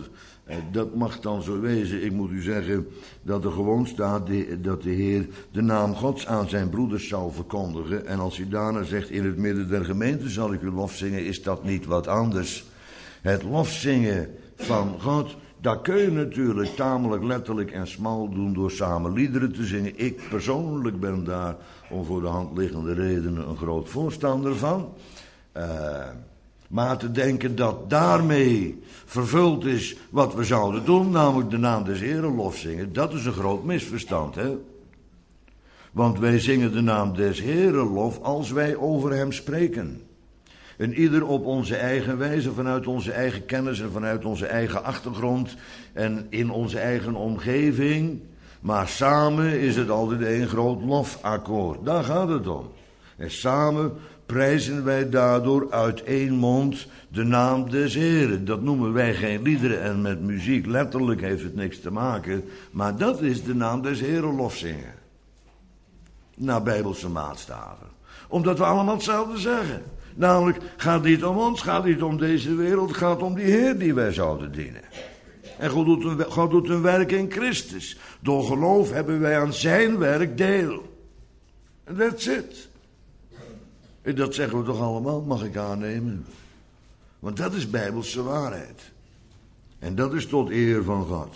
[SPEAKER 1] Dat mag dan zo wezen. Ik moet u zeggen dat er gewoon staat dat de Heer de naam Gods aan zijn broeders zal verkondigen. En als hij daarna zegt, in het midden der gemeente zal ik u lof zingen, is dat niet wat anders. Het lofzingen van God, dat kun je natuurlijk tamelijk letterlijk en smal doen door samen liederen te zingen. Ik persoonlijk ben daar om voor de hand liggende redenen een groot voorstander van. Uh, maar te denken dat daarmee vervuld is wat we zouden doen, namelijk de naam des Heren lof zingen, dat is een groot misverstand, hè. Want wij zingen de naam des Heren lof als wij over hem spreken. En ieder op onze eigen wijze, vanuit onze eigen kennis en vanuit onze eigen achtergrond en in onze eigen omgeving. Maar samen is het altijd een groot lofakkoord. Daar gaat het om. En samen prijzen wij daardoor uit één mond de naam des Heren. Dat noemen wij geen liederen en met muziek letterlijk heeft het niks te maken. Maar dat is de naam des Heren lof zingen. Naar Bijbelse maatstaven. Omdat we allemaal hetzelfde zeggen. Namelijk, gaat niet om ons, gaat niet om deze wereld, het gaat om die Heer die wij zouden dienen. En God doet, een, God doet een werk in Christus. Door geloof hebben wij aan zijn werk deel. En that's it. En dat zeggen we toch allemaal, mag ik aannemen. Want dat is Bijbelse waarheid. En dat is tot eer van God.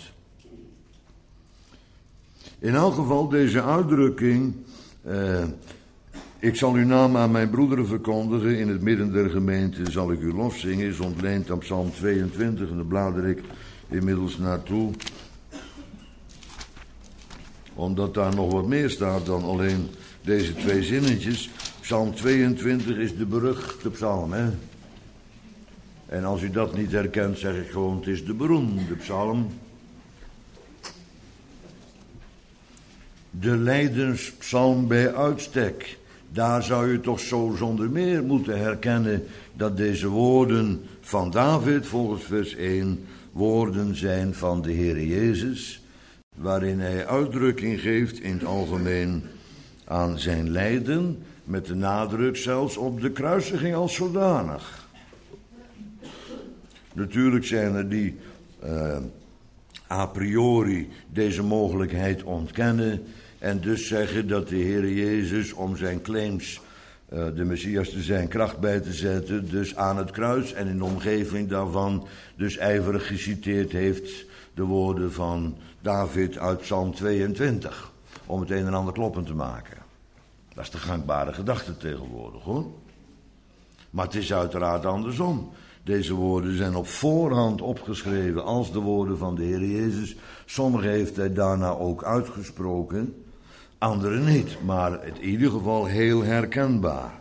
[SPEAKER 1] In elk geval deze uitdrukking, Uh, ik zal uw naam aan mijn broederen verkondigen, in het midden der gemeente zal ik uw lof zingen, is ontleend aan Psalm tweeëntwintig en daar blader ik inmiddels naartoe. Omdat daar nog wat meer staat dan alleen deze twee zinnetjes. Psalm tweeëntwintig is de beruchte psalm, hè. En als u dat niet herkent, zeg ik gewoon, het is de beroemde psalm. De lijdenspsalm bij uitstek. Daar zou je toch zo zonder meer moeten herkennen dat deze woorden van David, volgens vers één, woorden zijn van de Heere Jezus, waarin hij uitdrukking geeft in het algemeen aan zijn lijden, met de nadruk zelfs op de kruisiging als zodanig. Natuurlijk zijn er die uh, a priori deze mogelijkheid ontkennen en dus zeggen dat de Heere Jezus om zijn claims uh, de Messias te zijn kracht bij te zetten, dus aan het kruis en in de omgeving daarvan dus ijverig geciteerd heeft de woorden van David uit Psalm tweeëntwintig, om het een en ander kloppend te maken. Dat is de gangbare gedachte tegenwoordig, hoor. Maar het is uiteraard andersom. Deze woorden zijn op voorhand opgeschreven als de woorden van de Heer Jezus. Sommige heeft hij daarna ook uitgesproken, andere niet, maar in ieder geval heel herkenbaar.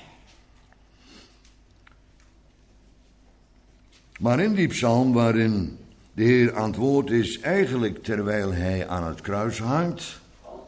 [SPEAKER 1] Maar in die psalm waarin de Heer aan het woord is, eigenlijk terwijl hij aan het kruis hangt,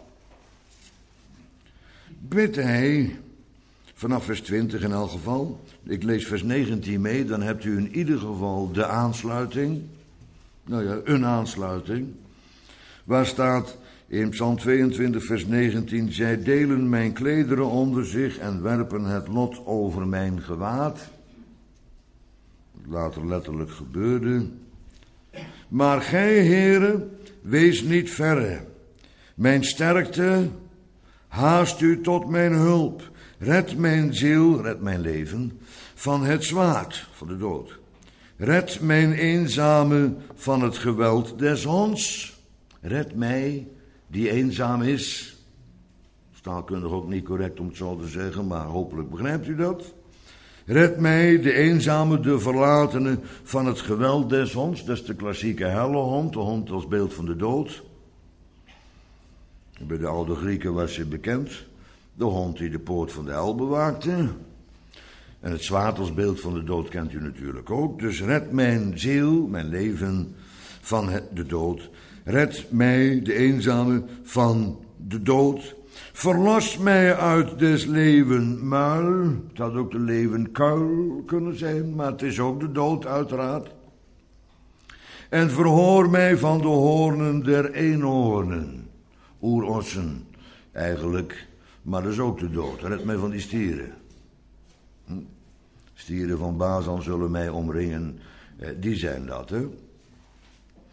[SPEAKER 1] bidt hij, vanaf vers twintig in elk geval, ik lees vers negentien mee, dan hebt u in ieder geval de aansluiting, nou ja, een aansluiting, waar staat in Psalm tweeëntwintig vers negentien, zij delen mijn klederen onder zich en werpen het lot over mijn gewaad. Wat later letterlijk gebeurde. Maar gij, Heere, wees niet verre. Mijn sterkte, haast u tot mijn hulp. Red mijn ziel, red mijn leven, van het zwaard, van de dood. Red mijn eenzame van het geweld des honds. Red mij, die eenzaam is. Staalkundig ook niet correct om het zo te zeggen, maar hopelijk begrijpt u dat. Red mij, de eenzame, de verlatene, van het geweld des honds. Dat is de klassieke hellehond, de hond als beeld van de dood. Bij de oude Grieken was ze bekend. De hond die de poort van de hel bewaakte. En het zwaard als beeld van de dood kent u natuurlijk ook. Dus red mijn ziel, mijn leven, van de dood. Red mij, de eenzame, van de dood. Verlos mij uit des leven muil. Het had ook de leven kuil kunnen zijn, maar het is ook de dood uiteraard. En verhoor mij van de hoornen der eenhoornen. Oerossen, eigenlijk, maar dat is ook de dood. Red mij van die stieren. Hm? Stieren van Bazan zullen mij omringen, eh, die zijn dat, hè.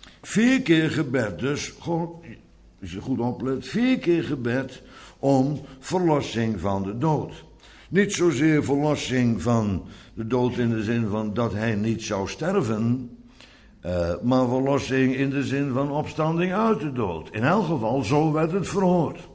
[SPEAKER 1] Vier keer gebed dus, gewoon, als je goed oplet, vier keer gebed om verlossing van de dood. Niet zozeer verlossing van de dood in de zin van dat hij niet zou sterven, uh, maar verlossing in de zin van opstanding uit de dood. In elk geval, zo werd het verhoord.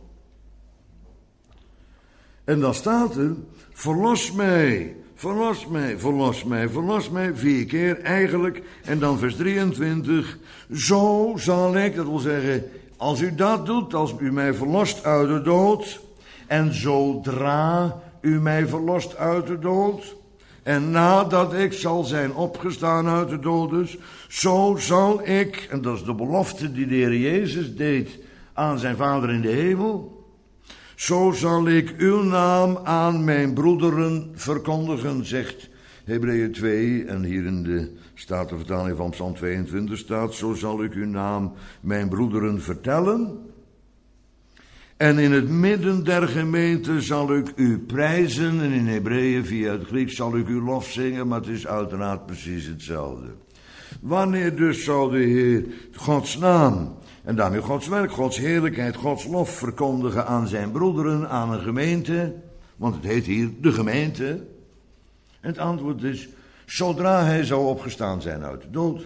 [SPEAKER 1] En dan staat er, verlos mij, verlos mij, verlos mij, verlos mij, vier keer eigenlijk. En dan vers drieëntwintig, zo zal ik, dat wil zeggen, als u dat doet, als u mij verlost uit de dood, en zodra u mij verlost uit de dood, en nadat ik zal zijn opgestaan uit de dood dus, zo zal ik, en dat is de belofte die de Heer Jezus deed aan zijn Vader in de hemel, zo zal ik uw naam aan mijn broederen verkondigen, zegt Hebreeën twee, en hier in de Statenvertaling van Psalm tweeëntwintig staat, zo zal ik uw naam mijn broederen vertellen. En in het midden der gemeente zal ik u prijzen, en in Hebreeën via het Grieks zal ik uw lof zingen, maar het is uiteraard precies hetzelfde. Wanneer dus zou de Heer Gods naam, en daarmee Gods werk, Gods heerlijkheid, Gods lof verkondigen aan zijn broederen, aan een gemeente, want het heet hier de gemeente. En het antwoord is, zodra hij zou opgestaan zijn uit de dood.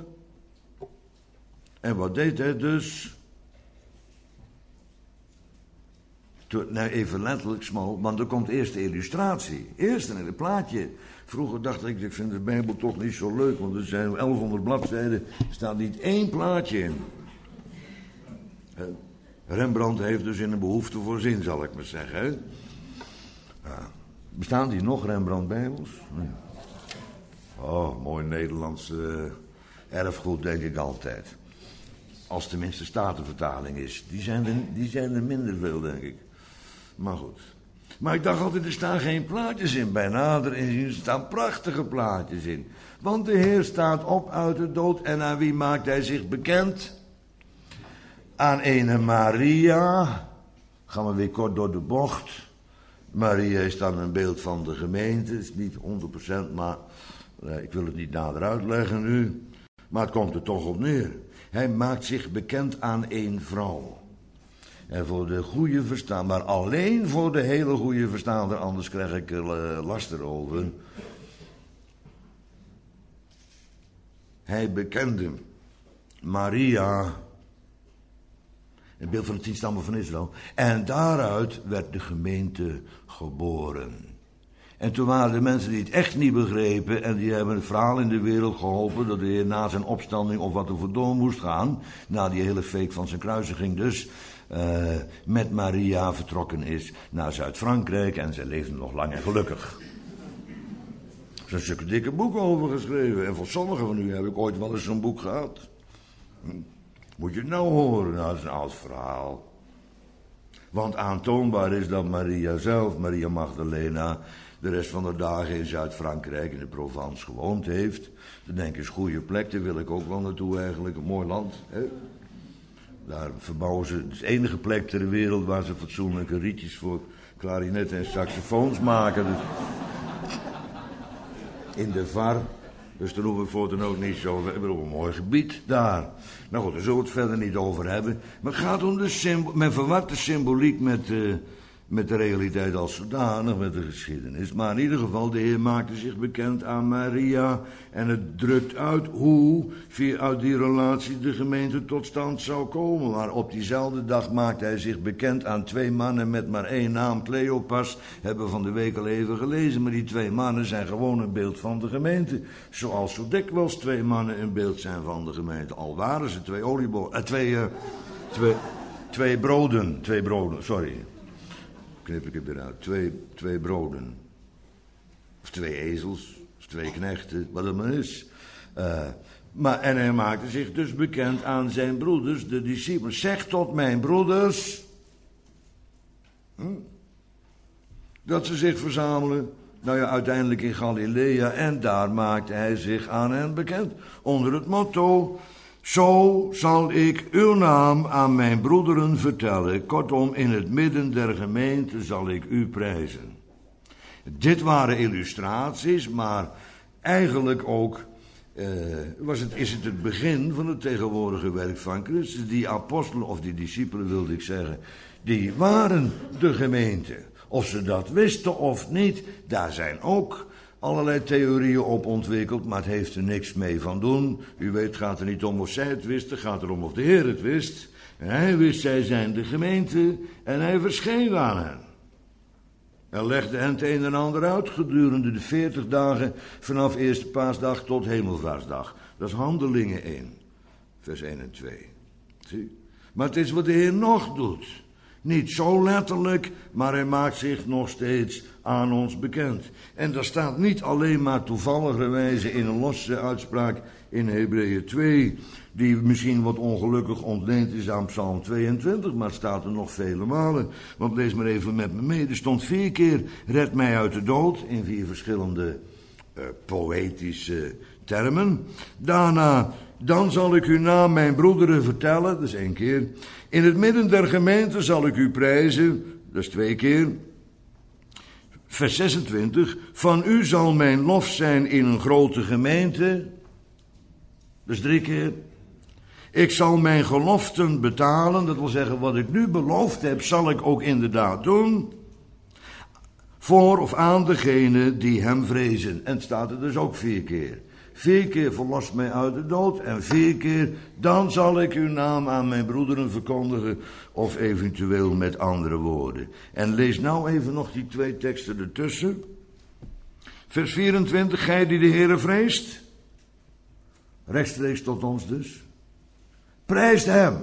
[SPEAKER 1] En wat deed hij dus? Nou, even letterlijk smal, want er komt eerst de illustratie. Eerst een hele plaatje. Vroeger dacht ik, ik vind de Bijbel toch niet zo leuk, want er zijn elfhonderd bladzijden, er staat niet één plaatje in. Rembrandt heeft dus in een behoefte voorzien, zal ik maar zeggen. Hè? Ja. Bestaan die nog, Rembrandt-Bijbels? Nee. Oh, mooi Nederlands uh, erfgoed, denk ik altijd. Als tenminste Statenvertaling is. Die zijn, er, die zijn er minder veel, denk ik. Maar goed. Maar ik dacht altijd, er staan geen plaatjes in. Bij nader inzien staan prachtige plaatjes in. Want de Heer staat op uit de dood. En aan wie maakt hij zich bekend? Aan ene Maria. Gaan we weer kort door de bocht. Maria is dan een beeld van de gemeente. Het is niet honderd procent, maar uh, ik wil het niet nader uitleggen nu. Maar het komt er toch op neer. Hij maakt zich bekend aan één vrouw. En voor de goede verstaander, maar alleen voor de hele goede verstaander, anders krijg ik er uh, last erover. Hij bekende Maria, het beeld van de tien stammen van Israël. En daaruit werd de gemeente geboren. En toen waren er mensen die het echt niet begrepen en die hebben het verhaal in de wereld geholpen dat de Heer na zijn opstanding of wat er voor door moest gaan, na die hele feek van zijn kruisiging dus, uh, met Maria vertrokken is naar Zuid-Frankrijk en ze leefden nog lang en gelukkig. Er zijn stukken dikke boeken over geschreven en voor sommigen van u heb ik ooit wel eens zo'n boek gehad. Hm. Moet je het nou horen? Nou, dat is een oud verhaal. Want aantoonbaar is dat Maria zelf, Maria Magdalena, de rest van de dagen in Zuid-Frankrijk, in de Provence, gewoond heeft. Dat denk ik is een goede plek, daar wil ik ook wel naartoe eigenlijk, een mooi land. Hè? Daar verbouwen ze, het is de enige plek ter wereld waar ze fatsoenlijke rietjes voor klarinetten en saxofoons maken. Dus in de var. Dus daar hoeven we voortaan ook niet zo. We hebben ook een mooi gebied daar. Nou goed, daar zullen we het verder niet over hebben. Maar het gaat om de symbo- men verwart de symboliek met, uh, met de realiteit als zodanig, met de geschiedenis. Maar in ieder geval, de Heer maakte zich bekend aan Maria. En het drukt uit hoe via uit die relatie de gemeente tot stand zou komen. Maar op diezelfde dag maakte hij zich bekend aan twee mannen met maar één naam, Cleopas. Hebben we van de week al even gelezen. Maar die twee mannen zijn gewoon een beeld van de gemeente. Zoals zo dikwijls twee mannen een beeld zijn van de gemeente. Al waren ze twee oliebolen, eh, twee, uh, twee, twee broden, twee broden, sorry. Knip ik het eruit. Twee, twee broden. Of twee ezels. Of twee knechten. Wat het maar is. Uh, maar, en hij maakte zich dus bekend aan zijn broeders, de discipelen. Zeg tot mijn broeders. Hm, dat ze zich verzamelen. Nou ja, uiteindelijk in Galilea. En daar maakte hij zich aan hen bekend. Onder het motto: zo zal ik uw naam aan mijn broederen vertellen. Kortom, in het midden der gemeente zal ik u prijzen. Dit waren illustraties, maar eigenlijk ook uh, was het, is het het begin van het tegenwoordige werk van Christus. Die apostelen, of die discipelen wilde ik zeggen, die waren de gemeente. Of ze dat wisten of niet, daar zijn ook allerlei theorieën op ontwikkeld, maar het heeft er niks mee van doen. U weet, het gaat er niet om of zij het wisten, het gaat erom of de Heer het wist. En hij wist, zij zijn de gemeente, en hij verscheen aan hen. Hij legde hen het een en ander uit gedurende de veertig dagen vanaf eerste paasdag tot hemelvaartsdag. Dat is Handelingen één, vers één en twee. Zie? Maar het is wat de Heer nog doet. Niet zo letterlijk, maar hij maakt zich nog steeds aan ons bekend. En dat staat niet alleen maar toevalligerwijze in een losse uitspraak in Hebreeën twee, die misschien wat ongelukkig ontleend is aan Psalm tweeëntwintig, maar het staat er nog vele malen. Want lees maar even met me mee. Er stond vier keer, red mij uit de dood, in vier verschillende uh, poëtische termen. Daarna, dan zal ik uw naam mijn broederen vertellen, dat is één keer. In het midden der gemeente zal ik u prijzen, dat is twee keer. Vers zesentwintig, van u zal mijn lof zijn in een grote gemeente, dat is drie keer. Ik zal mijn geloften betalen, dat wil zeggen wat ik nu beloofd heb, zal ik ook inderdaad doen. Voor of aan degene die hem vrezen. En het staat er dus ook vier keer. Vier keer verlost mij uit de dood en vier keer dan zal ik uw naam aan mijn broederen verkondigen of eventueel met andere woorden. En lees nou even nog die twee teksten ertussen. Vers vierentwintig, gij die de Heere vreest. Rechtstreeks tot ons dus. Prijst hem.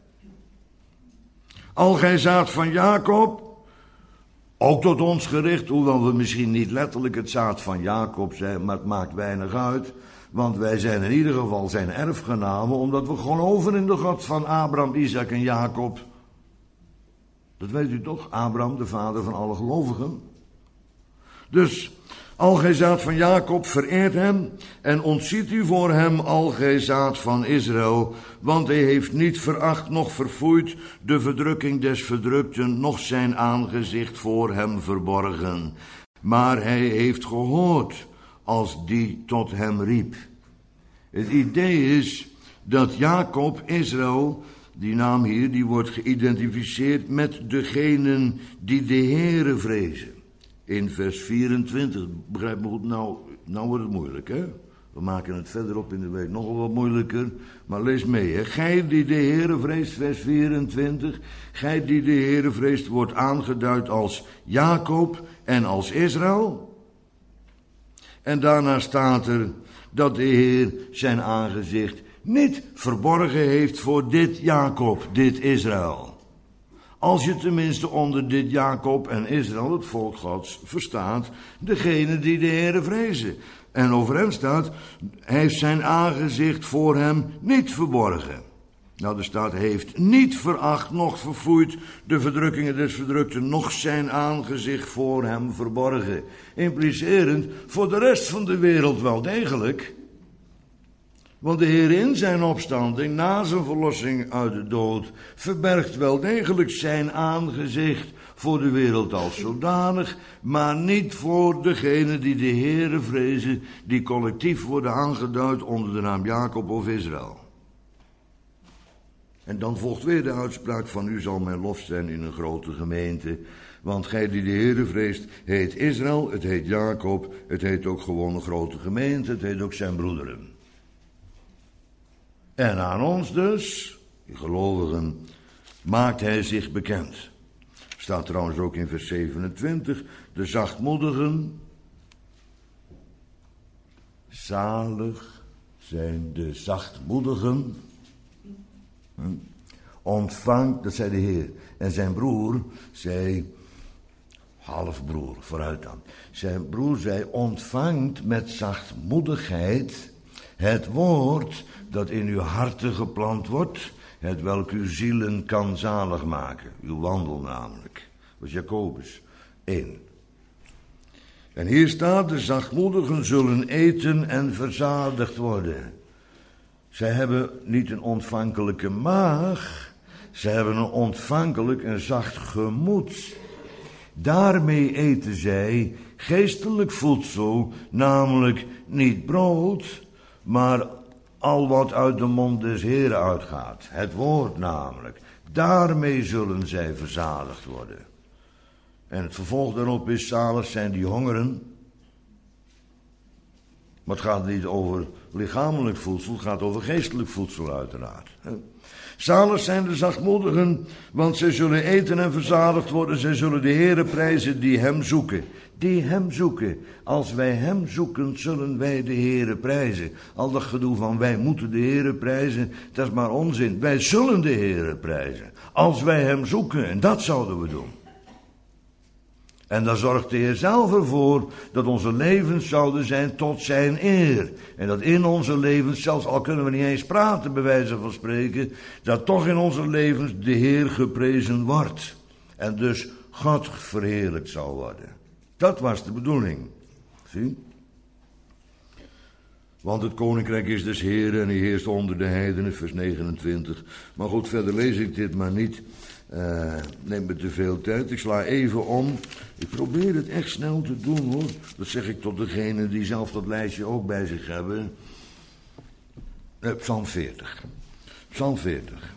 [SPEAKER 1] Al gij zaad van Jacob. Ook tot ons gericht, hoewel we misschien niet letterlijk het zaad van Jacob zijn, maar het maakt weinig uit. Want wij zijn in ieder geval zijn erfgenamen, omdat we geloven in de God van Abraham, Isaac en Jacob. Dat weet u toch? Abraham, de vader van alle gelovigen. Dus, al gij zaad van Jacob, vereert hem en ontziet u voor hem, al gij zaad van Israël. Want hij heeft niet veracht, noch verfoeid de verdrukking des verdrukten, noch zijn aangezicht voor hem verborgen. Maar hij heeft gehoord als die tot hem riep. Het idee is dat Jacob, Israël, die naam hier, die wordt geïdentificeerd met degenen die de Heere vrezen. In vers vierentwintig, begrijp me goed, nou, nou wordt het moeilijk, hè? We maken het verderop in de week nog wel wat moeilijker, maar lees mee, hè? Gij die de Heere vreest, vers vierentwintig, gij die de Heere vreest, wordt aangeduid als Jacob en als Israël. En daarna staat er dat de Heer zijn aangezicht niet verborgen heeft voor dit Jacob, dit Israël. Als je tenminste onder dit Jacob en Israël, het volk Gods, verstaat, degene die de Heere vrezen. En over hem staat, hij heeft zijn aangezicht voor hem niet verborgen. Nou, er staat, hij heeft niet veracht, noch verfoeid de verdrukkingen des verdrukten, noch zijn aangezicht voor hem verborgen. Implicerend, voor de rest van de wereld wel degelijk. Want de Heer in zijn opstanding, na zijn verlossing uit de dood, verbergt wel degelijk zijn aangezicht voor de wereld als zodanig, maar niet voor degenen die de Heere vrezen, die collectief worden aangeduid onder de naam Jacob of Israël. En dan volgt weer de uitspraak van u zal mijn lof zijn in een grote gemeente. Want gij die de Heere vreest, heet Israël, het heet Jacob, het heet ook gewoon een grote gemeente, het heet ook zijn broederen. En aan ons dus, die gelovigen, maakt hij zich bekend. Staat trouwens ook in vers zevenentwintig, de zachtmoedigen. Zalig zijn de zachtmoedigen. Ontvangt, dat zei de Heer. En zijn broer zei, halfbroer, vooruit dan. Zijn broer zei, ontvangt met zachtmoedigheid het woord dat in uw harten geplant wordt, het welk uw zielen kan zalig maken. Uw wandel namelijk. Dat was Jacobus één. En hier staat, de zachtmoedigen zullen eten en verzadigd worden. Zij hebben niet een ontvankelijke maag, zij hebben een ontvankelijk en zacht gemoed. Daarmee eten zij geestelijk voedsel, namelijk niet brood, maar al wat uit de mond des Heeren uitgaat, het woord namelijk, daarmee zullen zij verzadigd worden. En het vervolg daarop is, zalig zijn die hongeren. Maar het gaat niet over lichamelijk voedsel, het gaat over geestelijk voedsel uiteraard. Zalig zijn de zachtmoedigen, want zij zullen eten en verzadigd worden. Zij zullen de Heere prijzen die hem zoeken. Die hem zoeken. Als wij hem zoeken, zullen wij de Heere prijzen. Al dat gedoe van wij moeten de Heere prijzen, dat is maar onzin. Wij zullen de Heere prijzen. Als wij hem zoeken, en dat zouden we doen. En dan zorgt de Heer zelf ervoor dat onze levens zouden zijn tot zijn eer. En dat in onze levens, zelfs al kunnen we niet eens praten bij wijze van spreken, dat toch in onze levens de Heer geprezen wordt. En dus God verheerlijkt zal worden. Dat was de bedoeling. Zie? Want het koninkrijk is des Heeren en hij heerst onder de heidenen, vers negenentwintig. Maar goed, verder lees ik dit maar niet. Uh, neem me te veel tijd. Ik sla even om. Ik probeer het echt snel te doen hoor. Dat zeg ik tot degenen die zelf dat lijstje ook bij zich hebben. Uh, Psalm veertig. Psalm veertig.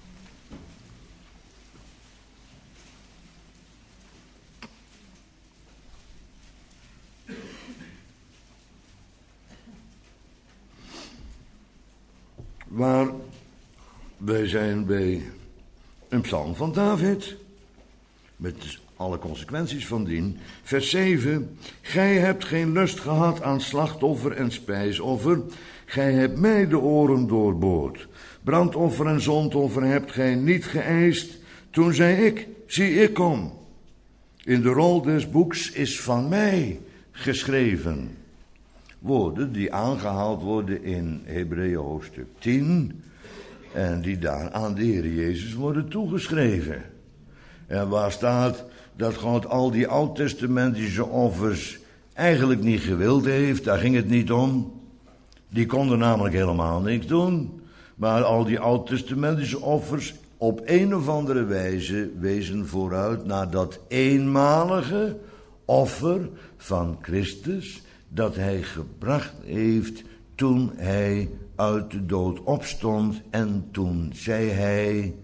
[SPEAKER 1] Waar wij zijn bij een psalm van David, met alle consequenties van dien. Vers zeven. Gij hebt geen lust gehad aan slachtoffer en spijsoffer. Gij hebt mij de oren doorboord. Brandoffer en zondoffer hebt gij niet geëist. Toen zei ik, zie ik kom. In de rol des boeks is van mij geschreven. Woorden die aangehaald worden in Hebreeën hoofdstuk tien. En die daar aan de Heer Jezus worden toegeschreven. En waar staat dat God al die oud-testamentische offers eigenlijk niet gewild heeft. Daar ging het niet om. Die konden namelijk helemaal niks doen. Maar al die oud-testamentische offers op een of andere wijze wezen vooruit naar dat eenmalige offer van Christus dat hij gebracht heeft toen hij uit de dood opstond. En toen zei hij,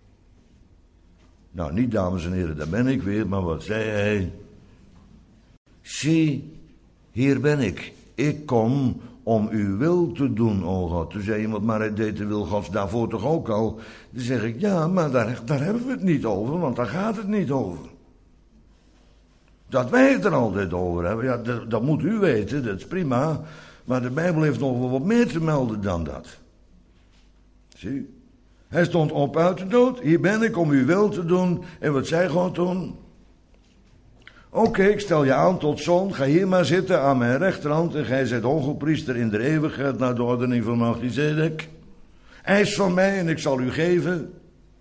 [SPEAKER 1] nou niet dames en heren, daar ben ik weer, maar wat zei hij? Zie, hier ben ik. Ik kom om uw wil te doen, o God. Toen zei iemand, maar hij deed de wil Gods daarvoor toch ook al? Dan zeg ik, ja, maar daar, daar hebben we het niet over, want daar gaat het niet over. Dat wij het er altijd over hebben, ja, dat, dat moet u weten, dat is prima. Maar de Bijbel heeft nog wel wat meer te melden dan dat. Zie, hij stond op uit de dood. Hier ben ik om uw wil te doen. En wat zei God toen? Oké, okay, ik stel je aan tot zoon. Ga hier maar zitten aan mijn rechterhand. En gij zijt hoogpriester in de eeuwigheid naar de ordening van Melchizedek. Eis van mij en ik zal u geven.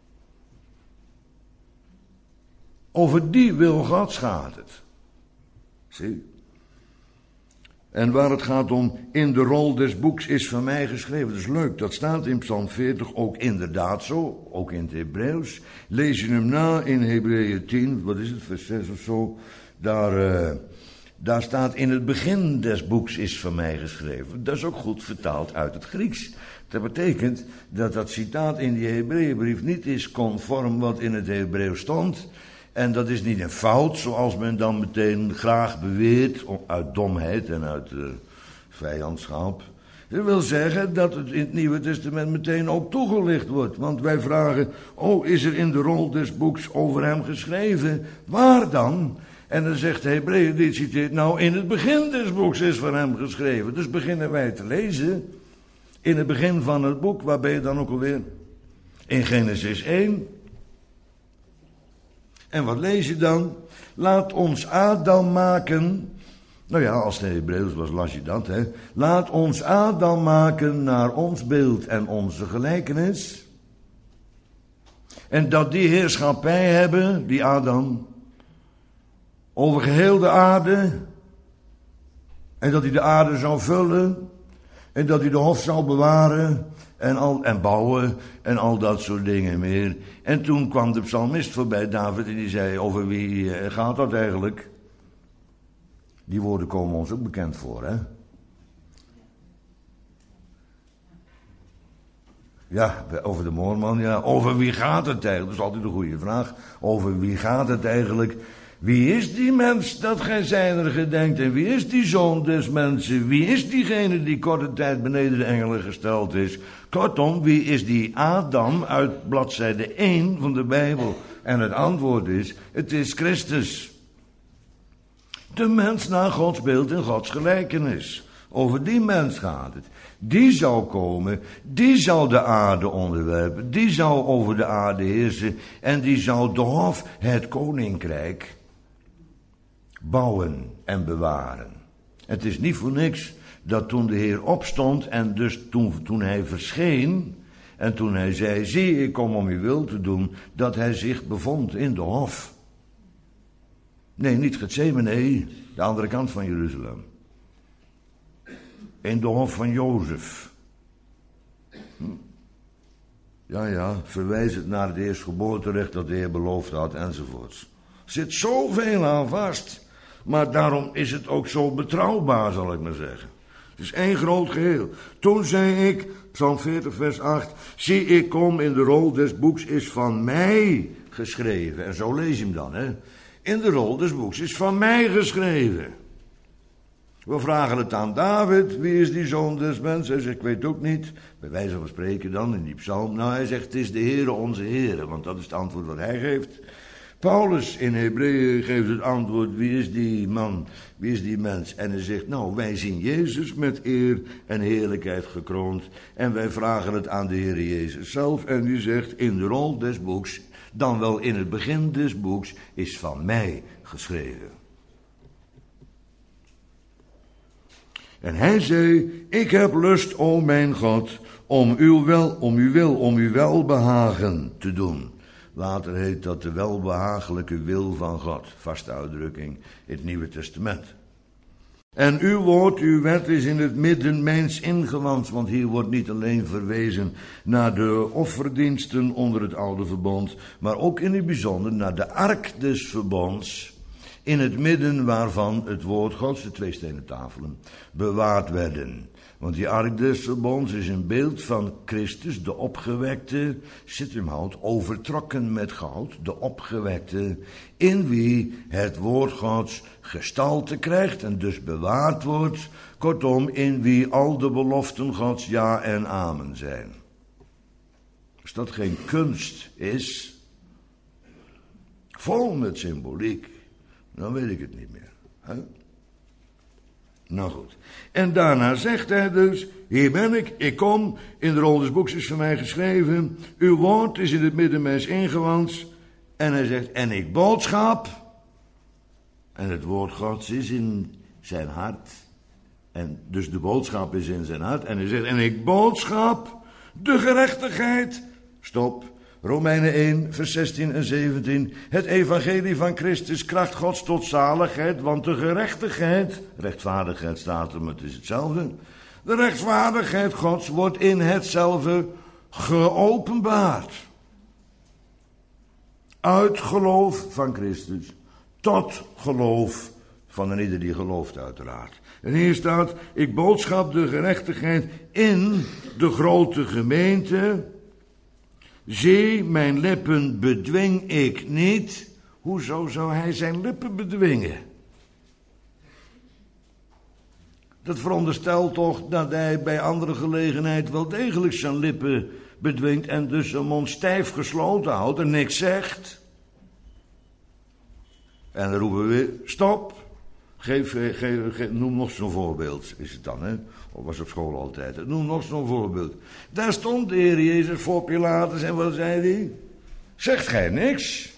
[SPEAKER 1] Over die wil Gods gaat het. Zie. En waar het gaat om, in de rol des boeks is van mij geschreven. Dat is leuk, dat staat in Psalm veertig ook inderdaad zo, ook in het Hebreeuws. Lees je hem na in Hebreeën tien, wat is het, vers zes of zo. Daar, uh, daar staat in het begin des boeks is van mij geschreven. Dat is ook goed vertaald uit het Grieks. Dat betekent dat dat citaat in die Hebreeënbrief niet is conform wat in het Hebreeuws stond. En dat is niet een fout, zoals men dan meteen graag beweert, uit domheid en uit uh, vijandschap. Dat wil zeggen dat het in het Nieuwe Testament meteen ook toegelicht wordt. Want wij vragen, oh, is er in de rol des boeks over hem geschreven? Waar dan? En dan zegt de Hebreeën, die citeert, nou, in het begin des boeks is van hem geschreven. Dus beginnen wij te lezen. In het begin van het boek, waar ben je dan ook alweer? In Genesis één. En wat lees je dan? Laat ons Adam maken. Nou ja, als het Hebreeuws was, las je dat, hè. Laat ons Adam maken naar ons beeld en onze gelijkenis. En dat die heerschappij hebben, die Adam, over geheel de aarde. En dat hij de aarde zou vullen. En dat hij de hof zou bewaren. En, al, en bouwen en al dat soort dingen meer. En toen kwam de psalmist voorbij, David, en die zei, over wie gaat dat eigenlijk? Die woorden komen ons ook bekend voor, hè? Ja, over de moorman, ja. Over wie gaat het eigenlijk? Dat is altijd een goede vraag. Over wie gaat het eigenlijk? Wie is die mens dat gij zijner gedenkt? En wie is die zoon des mensen? Wie is diegene die korte tijd beneden de engelen gesteld is? Kortom, wie is die Adam uit bladzijde één van de Bijbel? En het antwoord is, het is Christus. De mens naar Gods beeld en Gods gelijkenis. Over die mens gaat het. Die zou komen, die zou de aarde onderwerpen, die zou over de aarde heersen en die zou de hof, het koninkrijk, bouwen en bewaren. Het is niet voor niks dat toen de Heer opstond en dus toen, toen hij verscheen en toen hij zei, zie ik kom om uw wil te doen, dat hij zich bevond in de hof. Nee, niet Getsemane, de andere kant van Jeruzalem. In de hof van Jozef. Hm. Ja, ja, verwijs het naar het eerstgeboorterecht dat de Heer beloofd had enzovoorts. Er zit zoveel aan vast. Maar daarom is het ook zo betrouwbaar, zal ik maar zeggen. Het is één groot geheel. Toen zei ik, Psalm veertig vers acht, zie ik kom in de rol des boeks is van mij geschreven. En zo lees je hem dan, hè. In de rol des boeks is van mij geschreven. We vragen het aan David, wie is die zoon des mensen? Hij zegt, ik weet ook niet. Bij wijze van spreken dan in die psalm. Nou, hij zegt, het is de Heere onze Heere, want dat is het antwoord wat hij geeft. Paulus in Hebreeën geeft het antwoord, wie is die man, wie is die mens? En hij zegt, nou, wij zien Jezus met eer en heerlijkheid gekroond. En wij vragen het aan de Heere Jezus zelf. En die zegt, in de rol des boeks, dan wel in het begin des boeks, is van mij geschreven. En hij zei, ik heb lust, o mijn God, om uw wel, om uw wil, om uw welbehagen te doen. Later heet dat de welbehagelijke wil van God, vaste uitdrukking in het Nieuwe Testament. En uw woord, uw wet is in het midden mijns ingewand, want hier wordt niet alleen verwezen naar de offerdiensten onder het oude verbond, maar ook in het bijzonder naar de ark des verbonds, in het midden waarvan het woord Gods, de twee stenen tafelen, bewaard werden. Want die ark des verbonds is een beeld van Christus, de opgewekte, citrumhout, overtrokken met goud, de opgewekte, in wie het woord Gods gestalte krijgt en dus bewaard wordt, kortom, in wie al de beloften Gods ja en amen zijn. Als dat geen kunst is, vol met symboliek, dan weet ik het niet meer. Hè? Nou goed. En daarna zegt hij dus, hier ben ik, ik kom, in de rol des boeks is van mij geschreven, uw woord is in het midden mijns ingewand. En hij zegt, en ik boodschap, en het woord Gods is in zijn hart. En dus de boodschap is in zijn hart. En hij zegt, en ik boodschap de gerechtigheid. Stop. Romeinen één, vers zestien en zeventien. Het evangelie van Christus, kracht Gods tot zaligheid, want de gerechtigheid, rechtvaardigheid staat er, maar het is hetzelfde. De rechtvaardigheid Gods wordt in hetzelfde geopenbaard. Uit geloof van Christus, tot geloof van een ieder die gelooft uiteraard. En hier staat, ik boodschap de gerechtigheid in de grote gemeente. Zie, mijn lippen bedwing ik niet. Hoezo zou hij zijn lippen bedwingen? Dat veronderstelt toch dat hij bij andere gelegenheid wel degelijk zijn lippen bedwingt en dus zijn mond stijf gesloten houdt en niks zegt. En dan roepen we weer, stop. Geef, geef, geef, noem nog zo'n voorbeeld, is het dan, hè? Of was op school altijd. Noem nog zo'n voorbeeld. Daar stond de Heer Jezus voor Pilatus en wat zei hij? Zegt gij niks?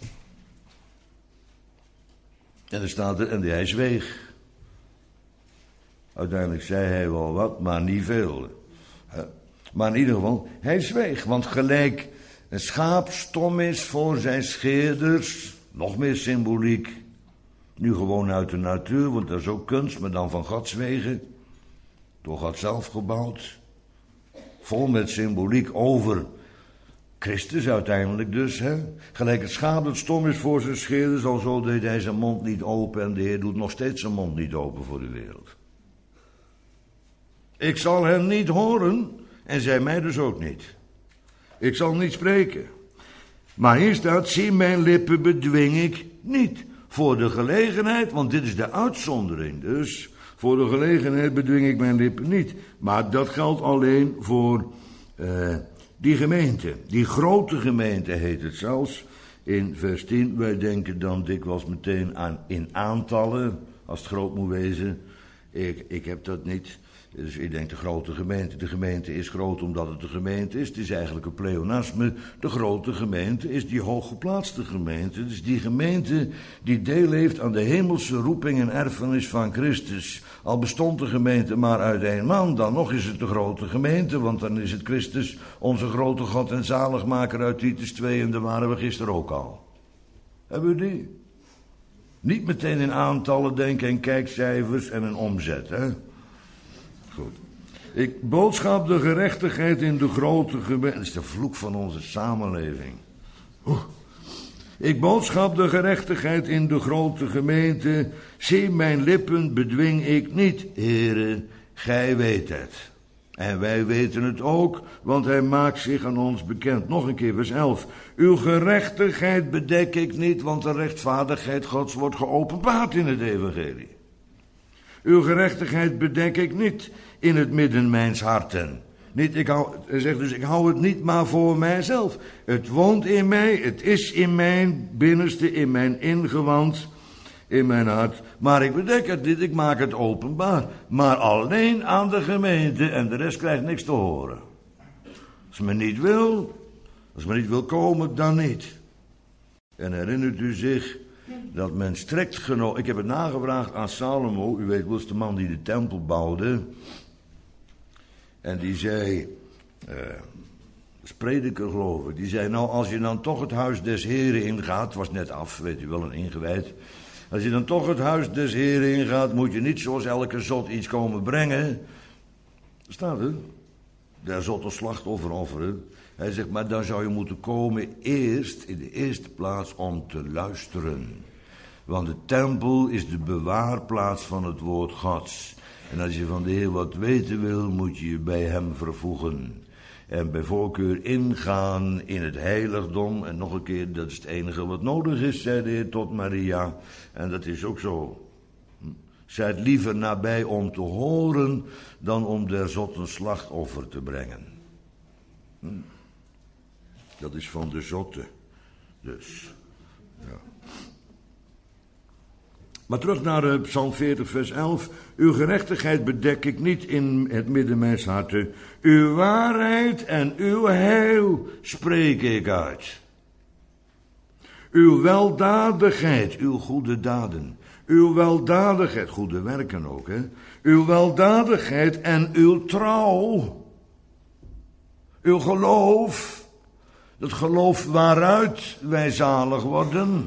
[SPEAKER 1] En er staat er, en hij zweeg. Uiteindelijk zei hij wel wat, maar niet veel. Maar in ieder geval, hij zweeg. Want gelijk een schaap stom is voor zijn scheerders, nog meer symboliek. Nu gewoon uit de natuur, want dat is ook kunst, maar dan van Gods wegen. Door God zelf gebouwd. Vol met symboliek over Christus uiteindelijk dus. Hè? Gelijk het schaap dat stom is voor zijn scheerders, al zo deed hij zijn mond niet open. En de Heer doet nog steeds zijn mond niet open voor de wereld. Ik zal hem niet horen en zij mij dus ook niet. ik zal niet spreken. Maar hier staat, zie mijn lippen bedwing ik niet. Voor de gelegenheid, want dit is de uitzondering dus. Voor de gelegenheid bedwing ik mijn lippen niet. Maar dat geldt alleen voor uh, die gemeente. Die grote gemeente heet het zelfs. In vers tien, wij denken dan dikwijls meteen aan in aantallen, als het groot moet wezen. Ik, ik heb dat niet. Dus ik denk de grote gemeente. De gemeente is groot omdat het een gemeente is. Het is eigenlijk een pleonasme. De grote gemeente is die hooggeplaatste gemeente. Dus die gemeente die deel heeft aan de hemelse roeping en erfenis van Christus. Al bestond de gemeente maar uit één man, dan nog is het de grote gemeente. Want dan is het Christus, onze grote God en zaligmaker uit Titus twee. En daar waren we gisteren ook al. Hebben we die? Niet meteen in aantallen denken en kijkcijfers en een omzet, hè? Goed. Ik boodschap de gerechtigheid in de grote gemeente. Dat is de vloek van onze samenleving. Oeh. Ik boodschap de gerechtigheid in de grote gemeente. Zie mijn lippen bedwing ik niet, heren, gij weet het. En wij weten het ook, want hij maakt zich aan ons bekend. Nog een keer, vers elf. Uw gerechtigheid bedek ik niet, want de rechtvaardigheid Gods wordt geopenbaard in het evangelie. Uw gerechtigheid bedek ik niet in het midden mijns harten. Niet, ik hou, hij zegt dus, ik hou het niet maar voor mijzelf. Het woont in mij, het is in mijn binnenste, in mijn ingewand, in mijn hart. Maar ik bedek het niet, ik maak het openbaar. Maar alleen aan de gemeente en de rest krijgt niks te horen. Als men niet wil, als men niet wil komen, dan niet. En herinnert u zich dat men strekt genomen... Ik heb het nagevraagd aan Salomo, u weet wel, is de man die de tempel bouwde. En die zei, uh, prediker geloof ik, die zei, nou als je dan toch het huis des Heren ingaat, het was net af, weet u wel, een ingewijd. Als je dan toch het huis des Heren ingaat, moet je niet zoals elke zot iets komen brengen. Staat er, der zot een slachtoffer offeren. Hij zegt, maar dan zou je moeten komen eerst, in de eerste plaats, om te luisteren. Want de tempel is de bewaarplaats van het woord Gods. En als je van de Heer wat weten wil, moet je je bij hem vervoegen. En bij voorkeur ingaan in het heiligdom. En nog een keer, dat is het enige wat nodig is, zei de Heer tot Maria. En dat is ook zo. Zijt liever nabij om te horen dan om der zot een slachtoffer te brengen. Dat is van de zotte. Dus, ja. Maar terug naar uh, Psalm veertig, vers elf. Uw gerechtigheid bedek ik niet in het midden mijns harten. Uw waarheid en uw heil spreek ik uit. Uw weldadigheid, uw goede daden. Uw weldadigheid, goede werken ook, hè. Uw weldadigheid en uw trouw. Uw geloof. Het geloof waaruit wij zalig worden.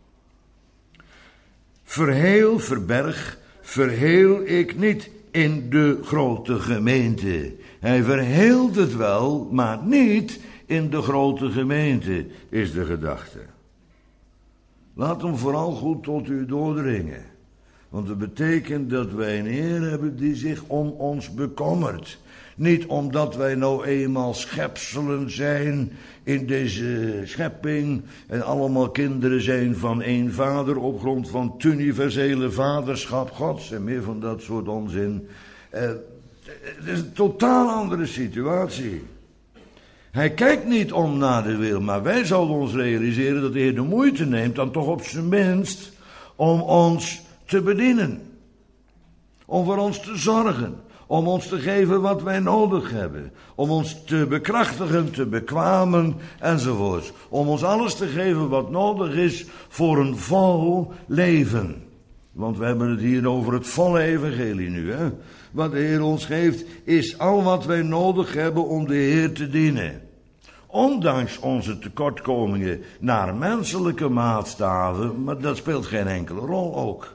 [SPEAKER 1] Verheel, verberg, verheel ik niet in de grote gemeente. Hij verheelt het wel, maar niet in de grote gemeente, is de gedachte. Laat hem vooral goed tot u doordringen. Want het betekent dat wij een Heer hebben die zich om ons bekommert. Niet omdat wij nou eenmaal schepselen zijn in deze schepping en allemaal kinderen zijn van één vader op grond van het universele vaderschap Gods en meer van dat soort onzin. Uh, het is een totaal andere situatie. Hij kijkt niet om naar de wil, maar wij zouden ons realiseren dat de Heer de moeite neemt dan toch op zijn minst om ons te bedienen. Om voor ons te zorgen. Om ons te geven wat wij nodig hebben. Om ons te bekrachtigen, te bekwamen enzovoort. Om ons alles te geven wat nodig is voor een vol leven. Want we hebben het hier over het volle evangelie nu. Hè? Wat de Heer ons geeft is al wat wij nodig hebben om de Heer te dienen. Ondanks onze tekortkomingen naar menselijke maatstaven, maar dat speelt geen enkele rol ook.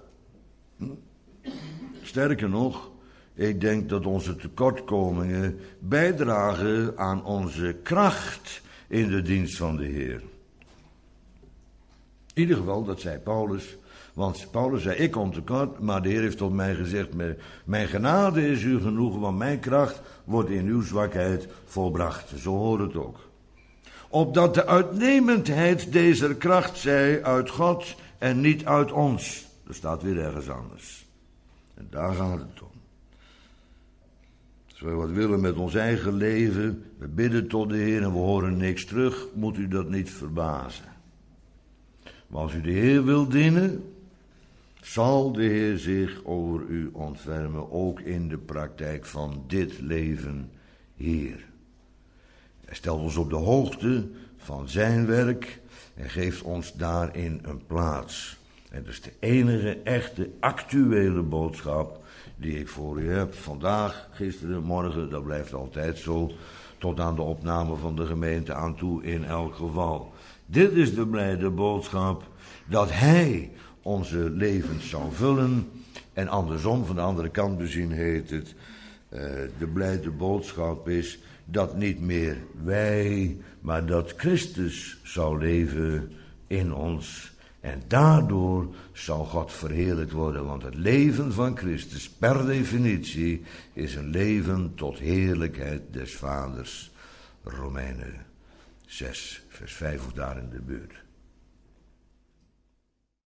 [SPEAKER 1] Sterker nog, ik denk dat onze tekortkomingen bijdragen aan onze kracht in de dienst van de Heer. In ieder geval, dat zei Paulus. Want Paulus zei, ik kom tekort, maar de Heer heeft tot mij gezegd, mijn genade is u genoeg, want mijn kracht wordt in uw zwakheid volbracht. Zo hoort het ook. opdat de uitnemendheid deze kracht zij uit God en niet uit ons. Dat staat weer ergens anders. En daar gaat het om. Als wij wat willen met ons eigen leven, we bidden tot de Heer en we horen niks terug, moet u dat niet verbazen. Maar als u de Heer wilt dienen, zal de Heer zich over u ontfermen, ook in de praktijk van dit leven hier. Hij stelt ons op de hoogte van zijn werk en geeft ons daarin een plaats. En dat is de enige echte actuele boodschap die ik voor u heb. Vandaag, gisteren, morgen, dat blijft altijd zo, tot aan de opname van de gemeente aan toe in elk geval. Dit is de blijde boodschap dat hij onze levens zal vullen. En andersom, van de andere kant bezien heet het, uh, de blijde boodschap is dat niet meer wij, maar dat Christus zou leven in ons. En daardoor zal God verheerlijkt worden, want het leven van Christus per definitie is een leven tot heerlijkheid des Vaders. Romeinen zes, vers vijf of daar in de buurt.